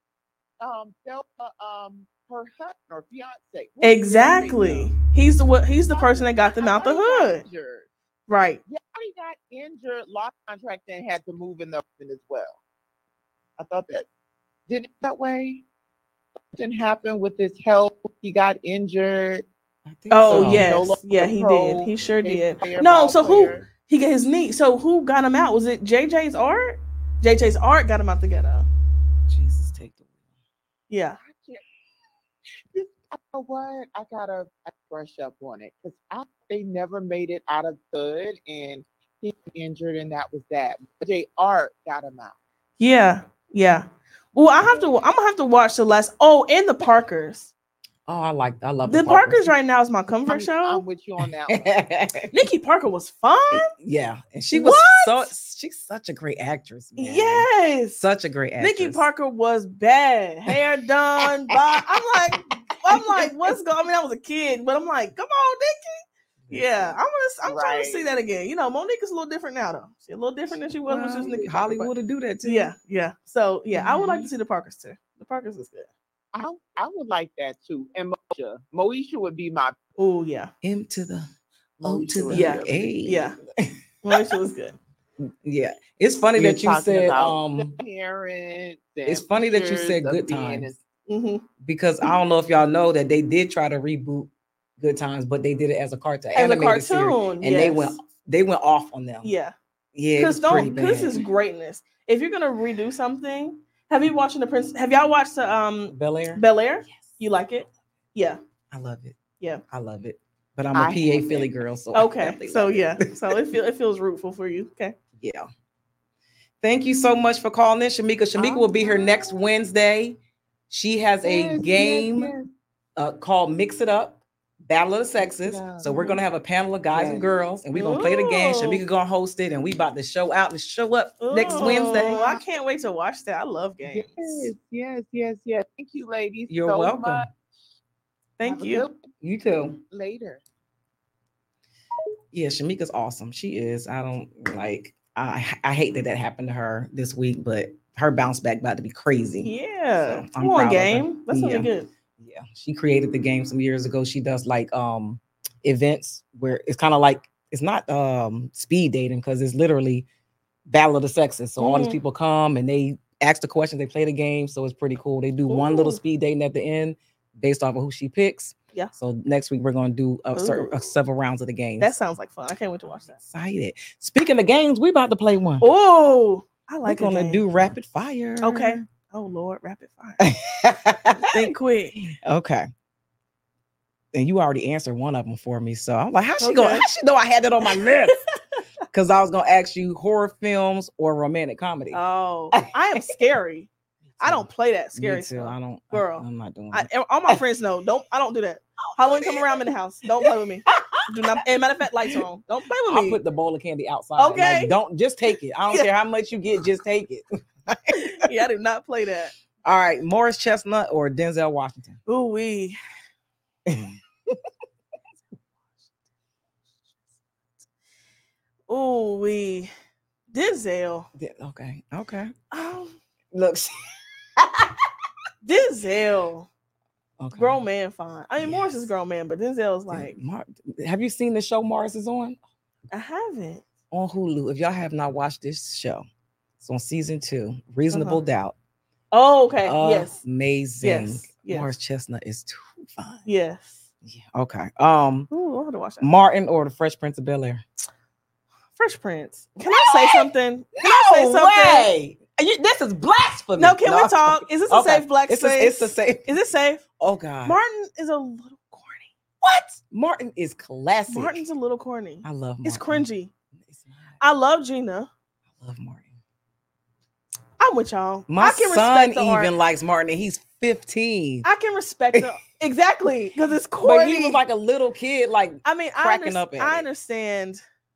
Um, Thelma, um, her husband or fiance. What was Exactly. his name? He's the what? He's the person that got them I out the thought he got hood. injured. Right. Yeah, he got injured, lost contract, and had to move in the husband as well. I thought that did it that way. Didn't happen with his health. He got injured. I think Oh so. yes, No longer yeah, he pro did. He sure did. player, No, ball so who player. he got his knee? So who got him out? Was it J J's art? J J's art got him out the ghetto. Jesus, take the Yeah. I can't- You know what? I gotta brush up on it because they never made it out of good, and he was injured, and that was that. J Art got him out. Yeah. Yeah. Well, I have to. I'm gonna have to watch the last. Oh, and the Parkers. Oh, I like. I love The Parkers right now is my comfort I'm, show. I'm with you on that one. Nikki Parker was fun. Yeah, and she was What? so. She's such a great actress. Man. Yes. such a great actress. Nikki Parker was bad. Hair done. Bob. I'm like, I'm like, what's going? I mean, I was a kid, but I'm like, come on, Nikki. Yeah, I'm gonna. I'm trying to see Right. that again. You know, Monique is a little different now, though. She's a little different than she was when she was Well, Nikki Parker, but- Hollywood to do that too. Yeah, yeah. So yeah, I would like to Mhm. see the Parkers too. The Parkers is good. I, I would like that too. And Moesha. Moesha would be my Oh yeah, M to the O Moesha to the would Yeah. A. yeah. Moesha was good. Yeah. It's funny You're that you talking said about um the parents. it's and funny that you pictures said of Good being Times hmm because I don't know if y'all know that they did try to reboot Good Times, but they did it as a cartoon, As a animated series, cartoon, and they yes. went they went off on them. Yeah, Yeah, it because was pretty don't. This bad. is greatness. If you're gonna redo something, have you watched the Prince? Have y'all watched the um Bel Air. Bel Air? You like it? Yeah. I love it. Yeah. I love it. But I'm a I P A haven't. Philly girl, so I Okay. definitely So love it. yeah. So it feel it feels rootful for you. Okay. Yeah. Thank you so much for calling in, Shamika. Shamika will be here next Wednesday. She has a Yes, yes, game yes. Uh, called Mix It Up, Battle of the Mix It Sexes. Up. So we're gonna have a panel of guys and Yes. girls, and we're gonna play the game. Ooh. Shamika gonna host it, and we about to show out and show up next Ooh, Wednesday. I can't wait to watch that. I love games. Yes, yes, yes, yes. Thank you, ladies. You're so welcome. much. Thank Have a you. good You too. one later. Yeah, Shamika's awesome. She is. I don't like. I I hate that that happened to her this week, but her bounce back about to be crazy. Yeah. So, I'm Come proud on, of her. game. That's Yeah. something good. Yeah, she created the game some years ago. She does like um events where it's kind of like it's not um speed dating because it's literally Battle of the Sexes. So all these Mhm. people come and they ask the questions, they play the game. So it's pretty cool. They do one little Ooh. speed dating at the end based off of who she picks. Yeah. So next week we're gonna do a certain, Ooh. uh, several rounds of the game. That sounds like fun. I can't wait to watch that. excited. Speaking of games, we about to play one. Oh, I We're like a gonna game. do rapid fire. Okay. Oh Lord, rapid fire. Think quick. Okay. And you already answered one of them for me. So I'm like, how she go? Okay. How she know I had that on my list? Because I was gonna ask you horror films or romantic comedy. Oh, I am scary. I don't play that scary Me too. stuff. I don't. Girl, I, am not doing I, it. all my friends know. Don't I don't do that. Halloween come around I'm in the house. Don't play with me. Do not. And matter of fact, lights are on. Don't play with I'll me. put the bowl of candy outside. Like, Okay. don't just take it. I don't Yeah. care how much you get. Just take it. Yeah, I do not play that. All right, Morris Chestnut or Denzel Washington. Ooh wee. Ooh wee. Denzel. De- Okay. Okay. Um, Looks. Denzel. Okay. Grown man fine. I mean Morris is Yes. grown man, but Denzel's like, Mar- have you seen the show Morris is on? I haven't. On Hulu. If y'all have not watched this show, it's on season two. Reasonable Uh-huh. Doubt. Oh, okay. yes. Amazing. Yes. Yes. Morris Chestnut is too fun. Yes. Yeah. Okay. Um, Ooh, I have to watch that. Martin or the Fresh Prince of Bel Air. Fresh Prince. Can I say something? Can I say something? way. You- this is blasphemy. No, can we talk? Is this a Okay. safe black It's a, space? it's a safe. Is it safe? Oh God. Martin is a little corny. What? Martin is classic. Martin's a little corny. I love Martin. It's cringy. It's not. I love Gina. I love Martin. I'm with y'all. My I can son respect the even art. likes Martin, and he's fifteen. I can respect the exactly because it's corny. But he was like a little kid, like I mean, I, cracking under- up at I it. understand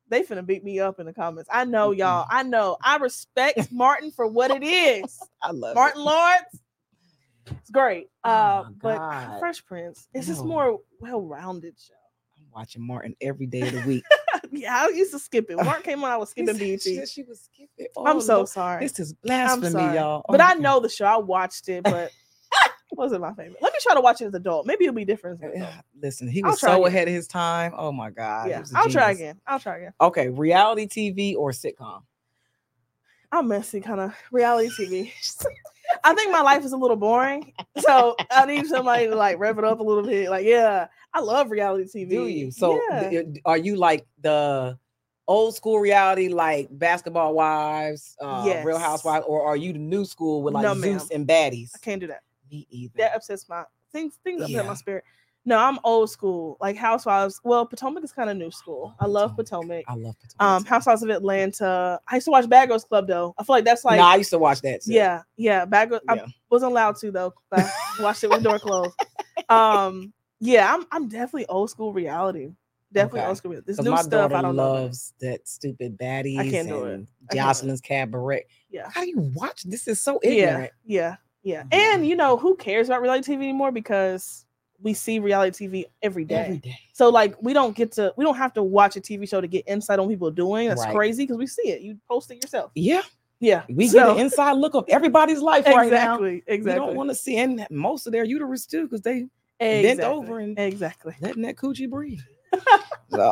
They finna beat me up in the comments. I know, y'all. I know. I respect Martin for what it is. I love Martin it. Lawrence. It's great. Oh Uh, my but God. Fresh Prince, it's just No. more well-rounded show. I'm watching Martin every day of the week. Yeah, I used to skip it. Martin came on, I was skipping B E T. She, she was skipping. I'm Oh, so Lord. sorry. This is I'm blasphemy, sorry. y'all. Oh But my I God. know the show. I watched it, but it wasn't my favorite. Let me try to watch it as an adult. Maybe it'll be different as an adult. Yeah, listen, he I'll was try so again. ahead of his time. Oh my God. he Yeah, was a I'll try genius. again. I'll try again. Okay, reality T V or sitcom? I'm messy, kind of reality T V. I think my life is a little boring, so I need somebody to like rev it up a little bit. Like, yeah, I love reality T V. Do you? So yeah. th- are you like the old school reality, like Basketball Wives, uh, Yes. Real Housewives, or are you the new school with like No, Zeus ma'am. and baddies? I can't do that. Me either. That upsets my things. Things upset Yeah. my spirit. No, I'm old school, like Housewives. Well, Potomac is kind of new school. I love Potomac. I love Potomac. Um, too. Housewives of Atlanta. I used to watch Bad Girls Club though. I feel like that's like no, I used to watch that. Too. yeah, yeah. Bad Girls. Yeah. I wasn't allowed to though. I watched it with the door closed. Um, yeah, I'm I'm definitely old school reality. Definitely Okay. old school. This 'Cause new my stuff daughter I don't know. loves that stupid baddies. I can't do it. and I can't do it. Jocelyn's Cabaret. Yeah, How do you watch? This is so yeah, ignorant. yeah, yeah. Mhm. And you know who cares about reality T V anymore because we see reality T V every day. Every day. So like we don't get to we don't have to watch a T V show to get insight on what people are doing. That's Right. crazy because we see it. You post it yourself. Yeah, Yeah. we So- get an inside look of everybody's life right now. exactly. Exactly. You don't want to see and most of their uterus too, because they exactly. bent over and- exactly. letting that coochie breathe. So,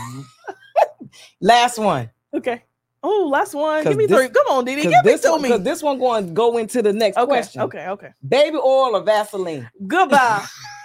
last one. Okay. Oh, last one. 'Cause Give me this- three. Come on, Didi. Because Give me this, to one- me. 'cause this one going to go into the next Okay. question. Okay. Okay. Baby oil or Vaseline? Goodbye.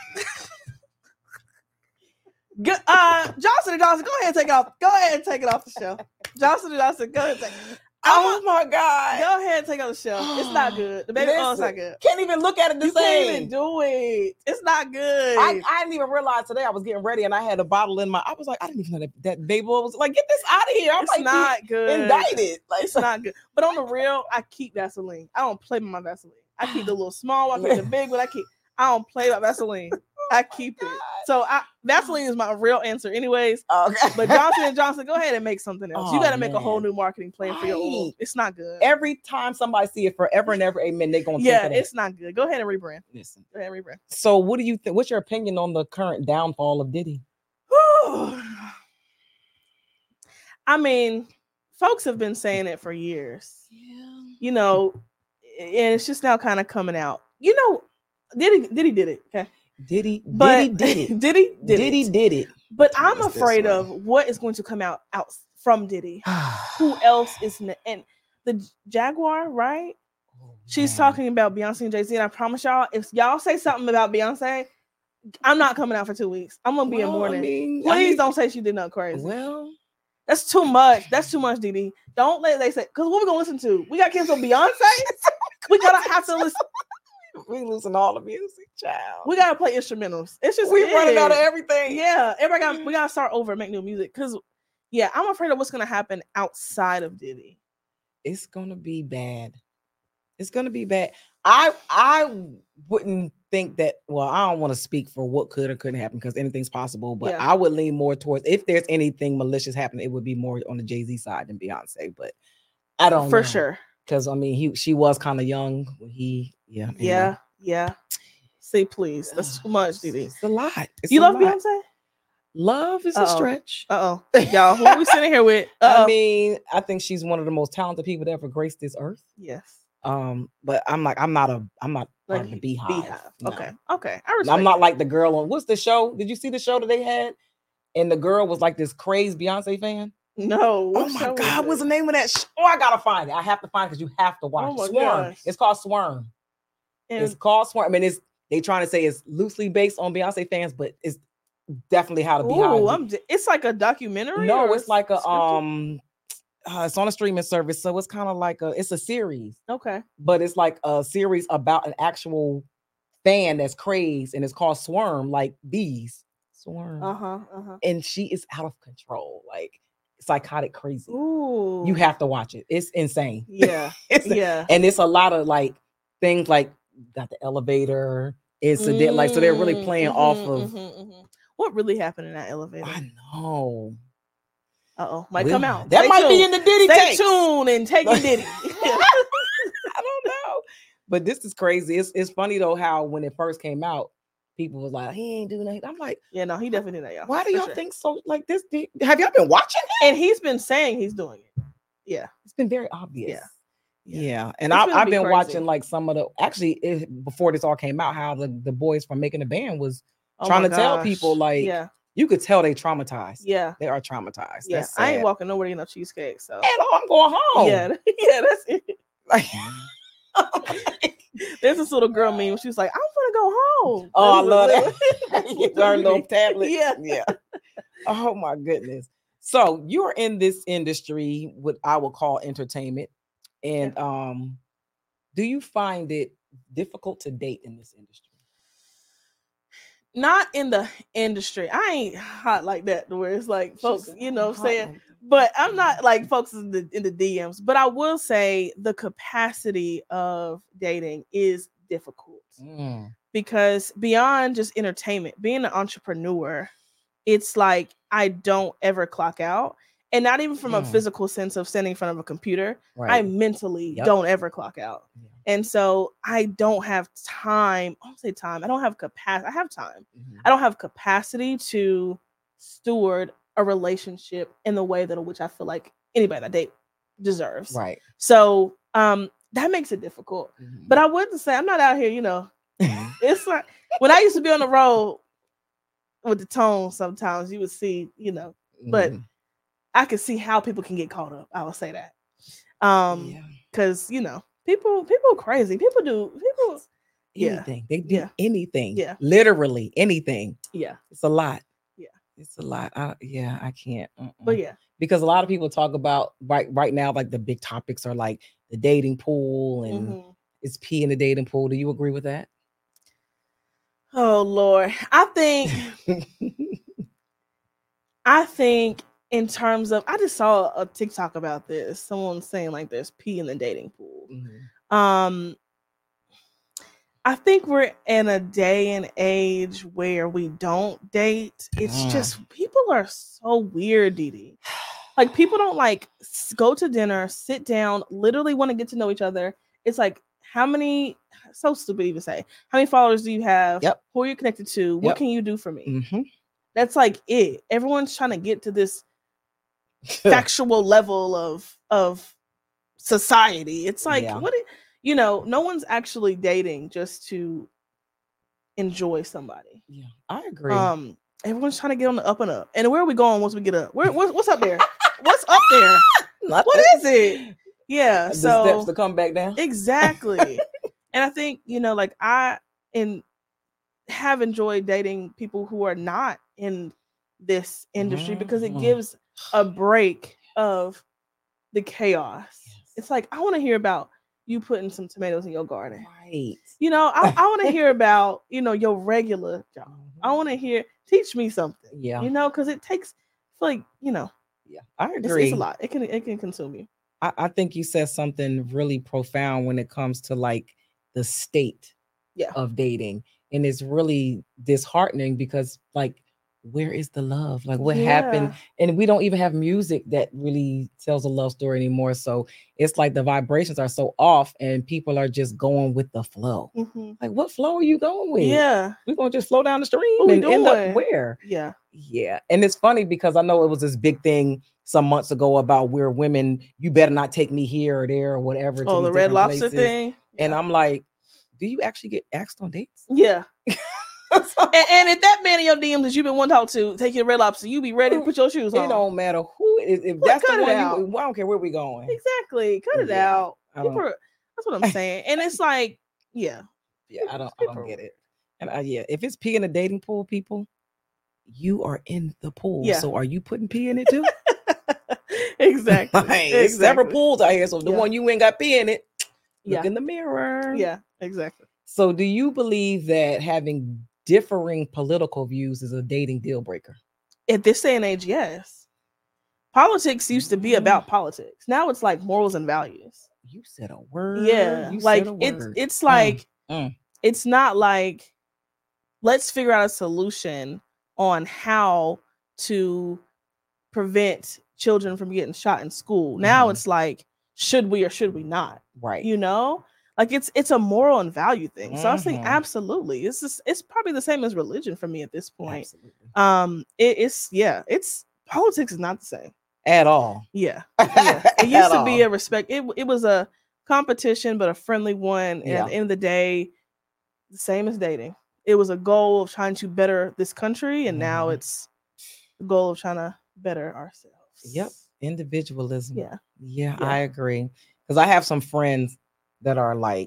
Good. Uh, Johnson and Johnson, go ahead and take it off. Go ahead and take it off the show. Johnson and Johnson, go ahead and take it. Oh my God. Go ahead and take it off the show. It's not good. The baby oil's not Listen, good. Can't even look at it the You same. can't even do it. It's not good. I, I didn't even realize today I was getting ready and I had a bottle in my. I was like, I didn't even know that, that baby oil was like, get this out of here. I'm it's like, not good. indicted. Like, It's not good. But on the real, I keep Vaseline. I don't play with my Vaseline. I keep the little small one, I keep the big one. I keep. I don't play with Vaseline. I keep it. So I, Vaseline is my real answer, anyways. okay. But Johnson and Johnson, go ahead and make something else. you Oh, got to make a whole man. new marketing plan for your oil. Right. It's not good. Every time somebody see it forever and ever, amen, they're gonna yeah, think of that. it's not good. Go ahead and rebrand. Listen. Go ahead and rebrand. So, what do you think? What's your opinion on the current downfall of Diddy? I mean, folks have been saying it for years. Yeah. You know, and it's just now kind of coming out. You know, Diddy, Diddy did it. Okay. Diddy, But Diddy did it. Diddy did Diddy it. did it. But I'm It's this afraid way. of what is going to come out out from Diddy. Who else is ne- and the Jaguar, right? She's Man. talking about Beyonce and Jay-Z, and I promise y'all, if y'all say something about Beyonce, I'm not coming out for two weeks. I'm gonna be in Well, mourning. I mean, Please I mean, don't say she did nothing crazy. Well, That's too much. That's too much, Didi. Don't let they say because what we gonna listen to? We got canceled Beyonce. We gotta have to listen. we losing all the music, child. We gotta play instrumentals. It's just we running out of it. everything. Yeah, everybody got we gotta start over and make new music because yeah, I'm afraid of what's gonna happen outside of Diddy. It's gonna be bad. It's gonna be bad. I I wouldn't think that. Well, I don't want to speak for what could or couldn't happen because anything's possible. But Yeah. I would lean more towards if there's anything malicious happening, it would be more on the Jay-Z side than Beyonce. But I don't For know. sure. Because I mean, he she was kind of young when he yeah anyway. Yeah, yeah. Say please. That's too much, Didi. It's a lot. It's You a love lot. Beyonce? Love is Uh-oh. a stretch. Uh oh, y'all. Who are we sitting here with? Uh-oh. I mean, I think she's one of the most talented people to ever grace this earth. yes. Um, but I'm like, I'm not a, I'm not part of the Like beehive. Beehive. No. Okay. Okay. I respect I'm not it. like the girl on what's the show? Did you see the show that they had? And the girl was like this crazy Beyonce fan. No. Oh what my show was God, what's it? the name of that show? Oh, I gotta find it. I have to find it because you have to watch Oh it. my Swarm. gosh. It's called Swarm. And- It's called Swarm. I mean, it's they trying to say it's loosely based on Beyonce fans, but it's definitely how to be. Ooh, I'm j- it's like a documentary. No, or it's like a scripted? um, uh, it's on a streaming service, so it's kind of like a it's a series, Okay. but it's like a series about an actual fan that's crazed, and it's called Swarm, like bees. Swarm, Uh huh. Uh huh. and she is out of control, like psychotic, crazy. Ooh. You have to watch it. It's insane. Yeah. It's- Yeah. and it's a lot of like things like got the elevator incident, like so they're really Mm, playing mhm, off of. mhm, mhm. What really happened in that elevator? I know. Uh-oh, might Well, come out. That Stay might be in tuned. the Diddy Stay tapes. tuned and take your Diddy. I don't know. But this is crazy. It's it's funny though how when it first came out, people was like, he ain't doing nothing. I'm like, Yeah, no, he definitely did that, y'all. why do for y'all sure. think so? Like this? Have y'all been watching it? And he's been saying he's doing it. Yeah. It's been very obvious. Yeah. Yeah, Yeah. and It's I, gonna I've be been crazy. watching like some of the actually it, before this all came out, how the, the boys from Making the Band was Oh trying my to tell gosh. people like yeah, you could tell they traumatized. yeah, They are traumatized. yeah. That's I ain't sad. walking nowhere to get no cheesecake. So At all, I'm going home. yeah, yeah, that's it. Like, There's this little girl meme. She was like, I'm gonna go home. oh, I That's love what- that. You learn little tablet. Yeah. Yeah. Oh my goodness. So you're in this industry, what I would call entertainment. And um, do you find it difficult to date in this industry? Not in the industry. I ain't hot like that to where it's like folks, She's you know what I'm hot saying? like that. But I'm not like folks in the in the D Ms. But I will say the capacity of dating is difficult Mm. because beyond just entertainment, being an entrepreneur, it's like I don't ever clock out. And not even from a Mm. physical sense of standing in front of a computer. I Right. mentally Yep. don't ever clock out. Yeah. And so I don't have time. I don't say time. I don't have capacity. I have time. Mhm. I don't have capacity to steward a relationship in the way that in which I feel like anybody that I date deserves. Right. So um that makes it difficult. Mhm. But I wouldn't say I'm not out here, you know. Mhm. It's like when I used to be on the road with the tone, sometimes you would see, you know, but Mhm. I could see how people can get caught up. I will say that. Um, yeah. because you know, people people are crazy. People do people yeah. Anything. They do Yeah. anything. Yeah. Literally anything. Yeah. It's a lot. Yeah. It's a lot. I, yeah, I can't. But Mm-mm. yeah. Because a lot of people talk about right right now, like the big topics are like the dating pool and Mhm. it's pee in the dating pool. Do you agree with that? Oh Lord. I think I think in terms of I just saw a TikTok about this. Someone saying like there's pee in the dating pool. Mhm. Um I think we're in a day and age where we don't date. It's Mm. just people are so weird, Didi. Like people don't like s- go to dinner, sit down, literally want to get to know each other. It's like how many so stupid to even say. How many followers do you have? Yep. Who are you connected to? What Yep. can you do for me? Mhm. That's like it. Everyone's trying to get to this factual level of of society. It's like Yeah. what it, you know, no one's actually dating just to enjoy somebody. Yeah, I agree. Um, everyone's trying to get on the up and up. And where are we going once we get up? Where what, what's up there? What's up there? Not What that- is it? Yeah, The so steps to come back down. exactly. And I think, you know, like I in have enjoyed dating people who are not in this industry because it Mhm. gives a break of the chaos. Yes. It's like I want to hear about you putting some tomatoes in your garden. Right. You know, I, I want to hear about, you know, your regular job. I want to hear teach me something. Yeah. You know, because it takes I feel like, you know, Yeah, I it's, agree. it's a lot. It can it can consume you. I, I think you said something really profound when it comes to like the state Yeah. of dating. And it's really disheartening because like where is the love? Like what happened? And we don't even have music that really tells a love story anymore. So it's like the vibrations are so off and people are just going with the flow. Yeah. Mhm. Like what flow are you going with? Yeah. We're gonna just flow down the stream What we and end up doing? where? Yeah. Yeah. And it's funny because I know it was this big thing some months ago about where women, you better not take me here or there or whatever. to Oh, these the Red different Lobster places. thing. And Yeah. I'm like, do you actually get asked on dates? Yeah. And, and if that man in your D Ms that you've been one talk to, take your Red Lobster, you be ready to put your shoes It on. don't matter who it is. If Look, that's cut the it one, out. you, I don't care where we're going. Exactly. Cut it Yeah, out. I People don't- are- that's what I'm saying. And it's like, yeah. Yeah, I don't, I don't People- get it. And I, yeah, if it's pee in the dating pool, people, you are in the pool. Yeah. So are you putting pee in it too? Exactly. Like, there's several Exactly. pools out here. So if the Yeah. one you ain't got pee in it, look Yeah. in the mirror. Yeah. Exactly. So do you believe that having differing political views is a dating deal breaker? At this day and age, yes. Politics used to be Mm. about politics. Now it's like morals and values. You said a word. Yeah. You Like said a it's word. it's like mm. it's not like let's figure out a solution on how to prevent children from getting shot in school. Now Mhm. it's like, should we or should we not? Right. You know, like it's it's a moral and value thing. So I was saying, Mhm. absolutely, it's just, it's probably the same as religion for me at this point. Absolutely. Um, it, it's yeah, it's politics is not the same. At all. Yeah, yeah. It used At to be all. a respect. It it was a competition, but a friendly one. And Yeah. at the end of the day, the same as dating. It was a goal of trying to better this country, and now Mhm. it's the goal of trying to better ourselves. Yep. Individualism. Yeah. Yeah, Yeah. I agree. Because I have some friends that are like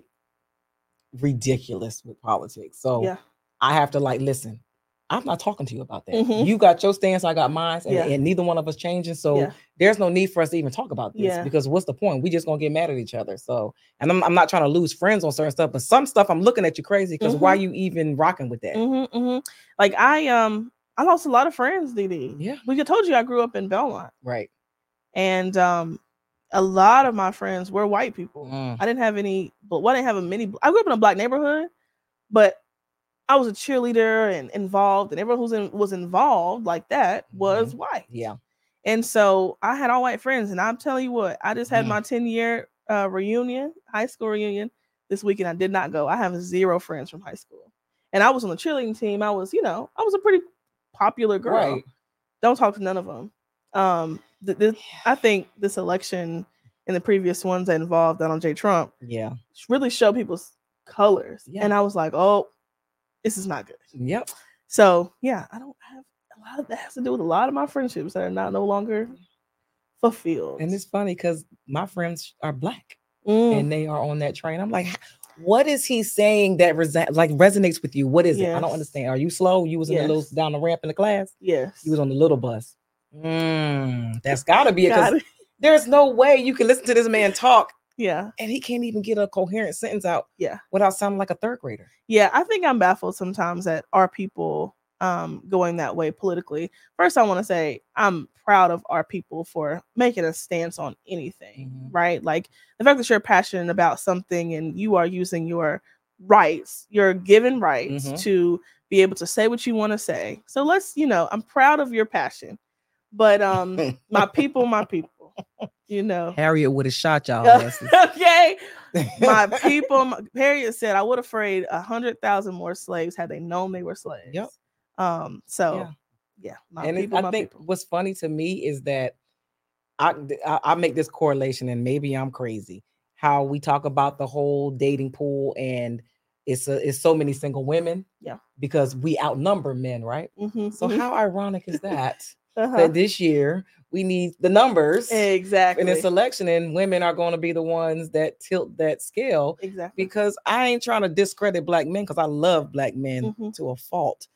ridiculous with politics. So Yeah. I have to like listen. I'm not talking to you about that. Mhm. You got your stance, I got mine, and, Yeah. and neither one of us changing. So Yeah. there's no need for us to even talk about this Yeah. because what's the point? We just gonna get mad at each other. So, and I'm, I'm not trying to lose friends on certain stuff, but some stuff I'm looking at you crazy because why you even rocking with that? Mm-hmm, mm-hmm. Like I um I lost a lot of friends, D D. Yeah. We told you I grew up in Belmont, Right. and um a lot of my friends were white people. Mm. I didn't have any, but well, I didn't have a many. I grew up in a black neighborhood, but I was a cheerleader and involved, and everyone who's in, was involved like that was white. Yeah. And so I had all white friends, and I'm telling you what, I just had Mm. my ten year uh, reunion, high school reunion this weekend. I did not go. I have zero friends from high school, and I was on the cheerleading team. I was, you know, I was a pretty popular girl. Right. Don't talk to none of them. Um, th- this, I think this election and the previous ones that involved Donald J. Trump Yeah. really showed people's colors, Yeah. and I was like, oh, this is not good. Yep. So yeah, I don't have a lot of that has to do with a lot of my friendships that are not no longer fulfilled. And it's funny because my friends are black Mm, and they are on that train. I'm like, what is he saying that resi- like resonates with you? What is it? I don't Yes. understand. Are you slow? You was in the little Yes. down the ramp in the class? yes. You was on the little bus. Mm, that's gotta be it. 'Cause Got it. there's no way you can listen to this man talk Yeah. and he can't even get a coherent sentence out Yeah. without sounding like a third grader. Yeah. I think I'm baffled sometimes at our people um going that way politically. First, I want to say I'm proud of our people for making a stance on anything, Mhm. right? Like the fact that you're passionate about something and you are using your rights, your given rights Mhm. to be able to say what you want to say. So let's, you know, I'm proud of your passion. But um my people, my people, you know. Harriet would have shot y'all asses. Okay. My people, my, Harriet said, I would have freed a hundred thousand more slaves had they known they were slaves. Yep. Um, so Yeah. yeah, my and it- people, I my think people. what's funny to me is that I, I I make this correlation, and maybe I'm crazy. How we talk about the whole dating pool, and it's a, it's so many single women. Yeah. Because we outnumber men, right? Mhm, So mhm. how ironic is that? Uh-huh. That this year we need the numbers Exactly. in this election, and women are going to be the ones that tilt that scale. Exactly. Because I ain't trying to discredit black men, because I love black men Mhm. to a fault.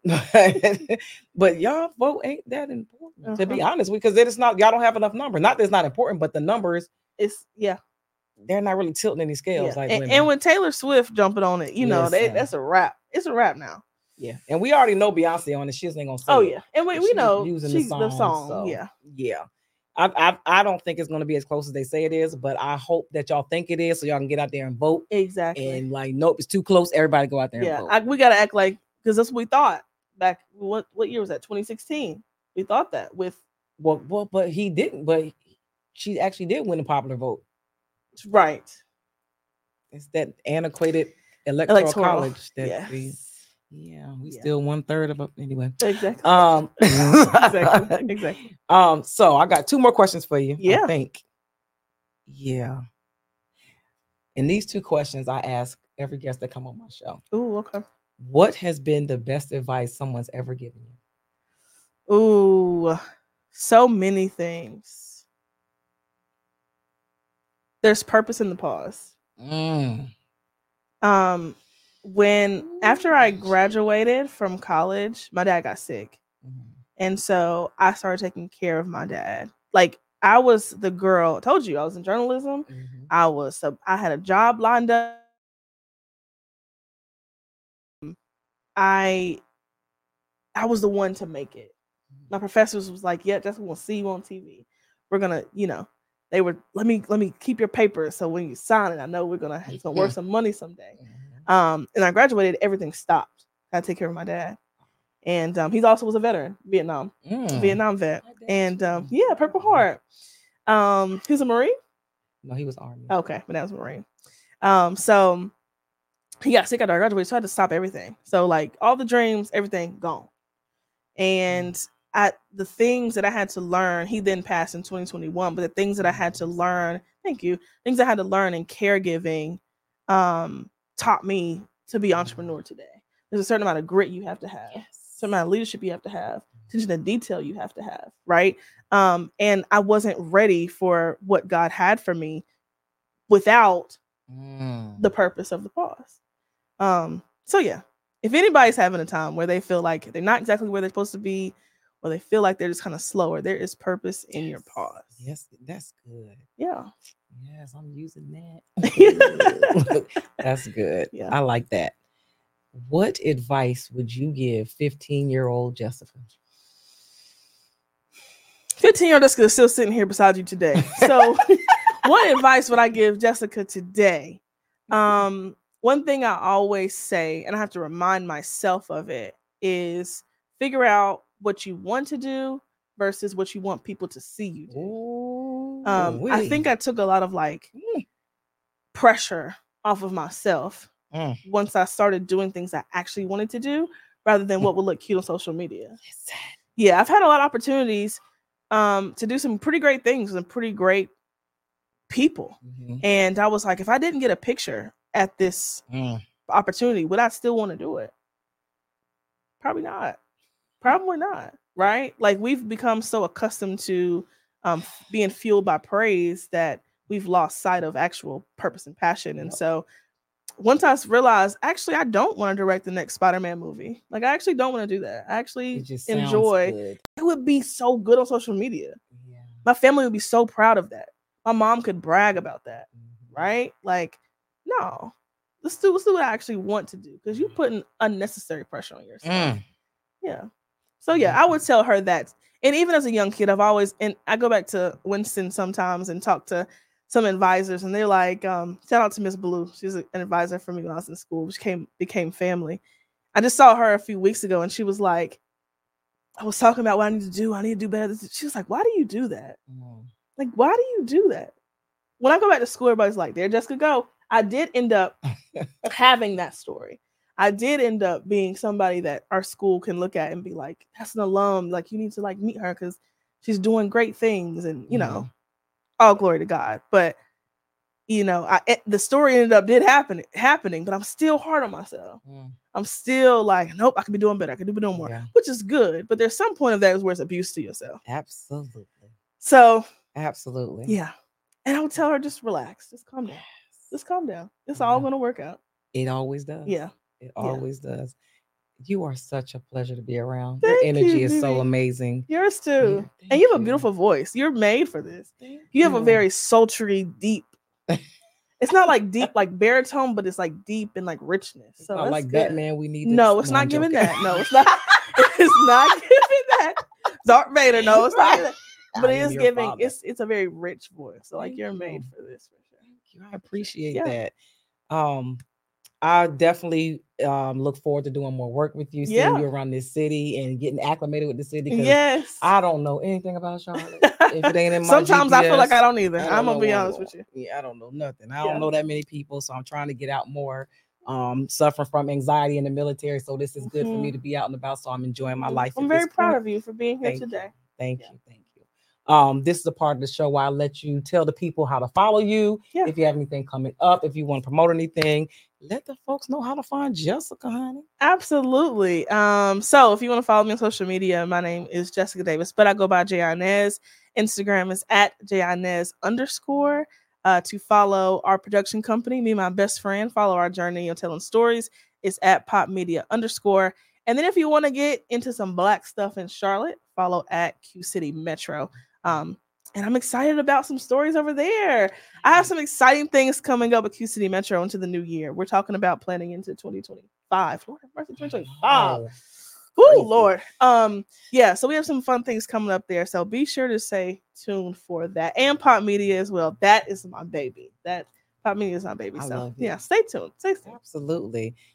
But y'all vote ain't that important, to be Uh-huh. honest, because it is not. Y'all don't have enough numbers. Not that it's not important, but the numbers, It's yeah. they're not really tilting any scales yeah. like and, women. and with Taylor Swift jumping on it, you know, they, Listen. that's a wrap. It's a wrap now. Yeah, and we already know Beyonce on it. She just ain't gonna say Oh it. yeah, and we, But we she's know using she's the the song, song. so, Yeah, yeah. I, I I don't think it's gonna be as close as they say it is, but I hope that y'all think it is, so y'all can get out there and vote. exactly. And like, nope, it's too close. Everybody go out there yeah, and vote. I, we gotta act like because that's what we thought back. What what year was that? twenty sixteen. We thought that with well, well, but he didn't. But she actually did win the popular vote. right. It's that antiquated electoral, Electoral, college that yes. we, yeah, we Yeah. still one third of it anyway. Exactly. Um, exactly. Exactly. um, so I got two more questions for you. Yeah. I think. Yeah. And these two questions I ask every guest that come on my show. Ooh, okay. What has been the best advice someone's ever given you? Ooh, so many things. There's purpose in the pause. Mm. Um, when after I graduated from college, my dad got sick. Mhm. And so I started taking care of my dad. Like I was the girl, I told you I was in journalism. Mhm. I was so I had a job lined up. I I was the one to make it. My professors was like, yeah, that's what we'll see you on T V. We're gonna, you know, they were let me let me keep your paper so when you sign it, I know we're gonna it's gonna worth some money someday. Mhm. Um, and I graduated, everything stopped. I had to take care of my dad. And um, he's also was a veteran, Vietnam, Mm. Vietnam vet. My dad And was um, Vietnam. yeah, Purple Heart. Um, he was a Marine. No, he was Army. Okay, but that was Marine. Um, so he got sick after I graduated, so I had to stop everything. So like all the dreams, everything gone. And I the things that I had to learn, he then passed in twenty twenty-one, but the things that I had to learn, thank you, things I had to learn in caregiving um taught me to be an entrepreneur today. There's a certain amount of grit you have to have, Yes. certain amount of leadership you have to have, attention to detail you have to have, right? Um, and I wasn't ready for what God had for me without Mm. the purpose of the pause. Um, so yeah, if anybody's having a time where they feel like they're not exactly where they're supposed to be, or they feel like they're just kind of slower, there is purpose in your pause. Yes, that's good. Yeah. Yes, I'm using that. That's good. Yeah. I like that. What advice would you give fifteen-year-old Jessica? fifteen year old Jessica is still sitting here beside you today. So what advice would I give Jessica today? Um, one thing I always say, and I have to remind myself of it, is figure out what you want to do versus what you want people to see you do. Ooh, Um, I wee. think I took a lot of like Mm. pressure off of myself Mm. once I started doing things I actually wanted to do rather than what would look cute on social media. Yeah, I've had a lot of opportunities um, to do some pretty great things with pretty great people. Mhm. And I was like, if I didn't get a picture at this Mm. opportunity, would I still want to do it? Probably not. Probably not. Right? Like we've become so accustomed to um, being fueled by praise that we've lost sight of actual purpose and passion. And Yep. so once I realized, actually, I don't want to direct the next Spider-Man movie. Like, I actually don't want to do that. I actually It just sounds enjoy. good. It would be so good on social media. Yeah. My family would be so proud of that. My mom could brag about that, Mhm. right? Like, no, let's do let's do what I actually want to do because you're putting unnecessary pressure on yourself. Mm. Yeah. So yeah, I would tell her that. And even as a young kid, I've always and I go back to Winston sometimes and talk to some advisors, and they're like, um, shout out to Miss Blue. She's an advisor for me when I was in school, which came became family. I just saw her a few weeks ago, and she was like, I was talking about what I need to do. I need to do better. She was like, why do you do that? Mm. Like, why do you do that? When I go back to school, everybody's like, there, Jessica, go. I did end up having that story. I did end up being somebody that our school can look at and be like, that's an alum. Like, you need to like meet her because she's doing great things. And, you know, all glory to God. But, you know, I it, the story ended up did happen happening, but I'm still hard on myself. Mm. I'm still like, nope, I could be doing better. I could be doing more, Yeah. which is good. But there's some point of that where it's abuse to yourself. Absolutely. So, Absolutely. yeah. And I would tell her, just relax, just calm down. Just calm down. It's all Yeah. going to work out. It always does. Yeah. It Yeah. always does. You are such a pleasure to be around. Thank Your energy you, is so Bibi. amazing. Yours too. Yeah, and thank you have a you. beautiful voice. You're made for this. Thank You have a you. very sultry, deep. It's not like deep like baritone, but it's like deep and like richness. So Not that's like good. Batman. We need. No, this- it's I'm not giving joking. that. No, it's not. It's not giving that. Darth Vader. No, it's not. That. But I it am is your giving. father. It's it's a very rich voice. So like Thank you're you. made for this for sure. Thank you. I appreciate Yeah. that. Um, I definitely um look forward to doing more work with you, seeing Yeah. you around this city and getting acclimated with the city. Because Yes. I don't know anything about Charlotte. If it ain't in my Sometimes I feel like I G P S, don't either. I I'm don't gonna know be where I'm honest with going. you. Yeah, I don't know nothing. I Yeah. don't know that many people, so I'm trying to get out more. Um, suffering from anxiety in the military, so this is good for me Mhm. to be out and about. So I'm enjoying my Mhm. life. I'm at very this proud point. of you for being here Thank you. today. Thank Yeah. you. Thank you. Um, this is a part of the show where I let you tell the people how to follow you. Yeah. If you have anything coming up, if you want to promote anything, let the folks know how to find Jessica, honey. Absolutely. Um, so if you want to follow me on social media, my name is Jessica Davis, but I go by J Inez. Instagram is at J Inez underscore. Uh, to follow our production company, me and my best friend, follow our journey of telling stories, is at Pop Media underscore. And then if you want to get into some Black stuff in Charlotte, follow at Q City Metro. Um, and I'm excited about some stories over there. I have some exciting things coming up at Q City Metro into the new year. We're talking about planning into twenty twenty-five. Lord have mercy, twenty twenty-five. Oh, Woo, crazy. Lord. Um, yeah, so we have some fun things coming up there. So be sure to stay tuned for that. And Pop Media as well. That is my baby. That Pop Media is my baby. I so love it. yeah, stay tuned. Stay tuned. Absolutely.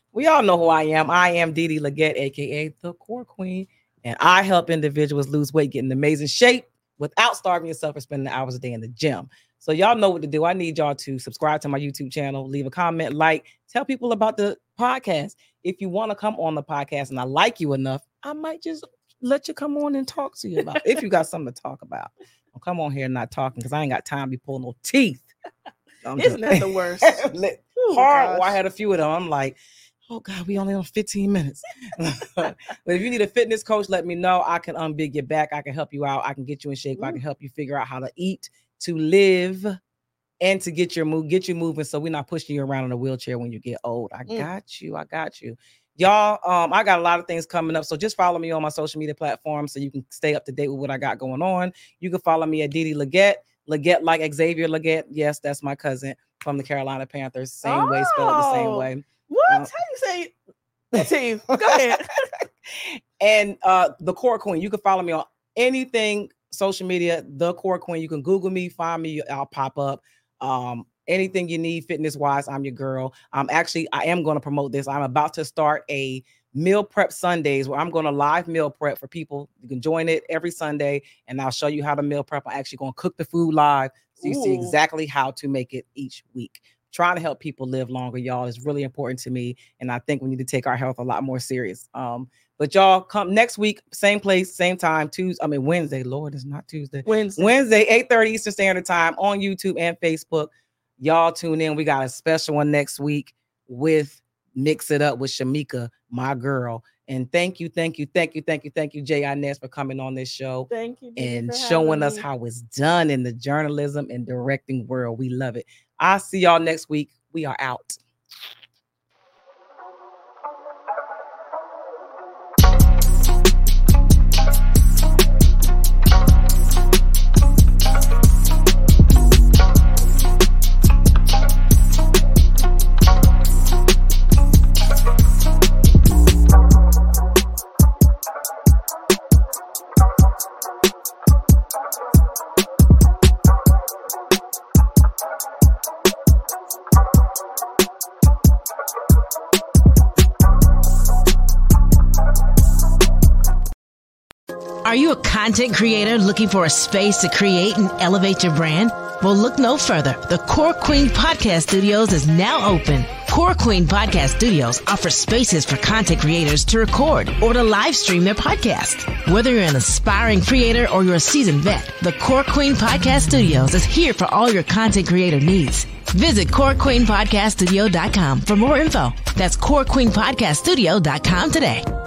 We all know who I am. I am Dee Dee Leggett, aka the Core Queen, and I help individuals lose weight, get in amazing shape without starving yourself or spending hours a day in the gym. So y'all know what to do. I need y'all to subscribe to my YouTube channel, leave a comment, like, tell people about the podcast. If you want to come on the podcast and I like you enough, I might just let you come on and talk to you about it, if you got something to talk about. I'll come on here and not talking because I ain't got time to be pulling no teeth. I'm Isn't just... that the worst? Ooh, hard. Well, I had a few of them. I'm like, oh God, we only on fifteen minutes. But if you need a fitness coach, let me know. I can unbig your back. I can help you out. I can get you in shape. Ooh. I can help you figure out how to eat, to live, and to get your move, get you moving. So we're not pushing you around in a wheelchair when you get old. I mm. got you. I got you. Y'all, um, I got a lot of things coming up. So just follow me on my social media platforms so you can stay up to date with what I got going on. You can follow me at Dee Dee Leggett. Leggett like Xavier Leggett. Yes, that's my cousin from the Carolina Panthers. Same oh. way, spelled the same way. What? Um, How you say team? Go ahead. And uh, the Core Queen. You can follow me on anything social media. The Core Queen. You can Google me, find me. I'll pop up. Um, anything you need fitness wise, I'm your girl. I'm actually I am going to promote this. I'm about to start a meal prep Sundays where I'm going to live meal prep for people. You can join it every Sunday, and I'll show you how to meal prep. I'm actually going to cook the food live, so you Ooh. see exactly how to make it each week. Trying to help people live longer, y'all, is really important to me. And I think we need to take our health a lot more serious. Um, but y'all come next week, same place, same time, Tuesday. I mean, Wednesday. Lord, it's not Tuesday. Wednesday. Wednesday, eight thirty Eastern Standard Time on YouTube and Facebook. Y'all tune in. We got a special one next week with Mix It Up with Shamika, my girl. And thank you, thank you, thank you, thank you, thank you, Jay Inez, for coming on this show. Thank you. And showing us how it's done in the journalism and directing world. We love it. I'll see y'all next week. We are out. Are you a content creator looking for a space to create and elevate your brand? Well, look no further. The Core Queen Podcast Studios is now open. Core Queen Podcast Studios offers spaces for content creators to record or to live stream their podcast. Whether you're an aspiring creator or you're a seasoned vet, the Core Queen Podcast Studios is here for all your content creator needs. Visit core queen podcast studio dot com for more info. That's core queen podcast studio dot com today.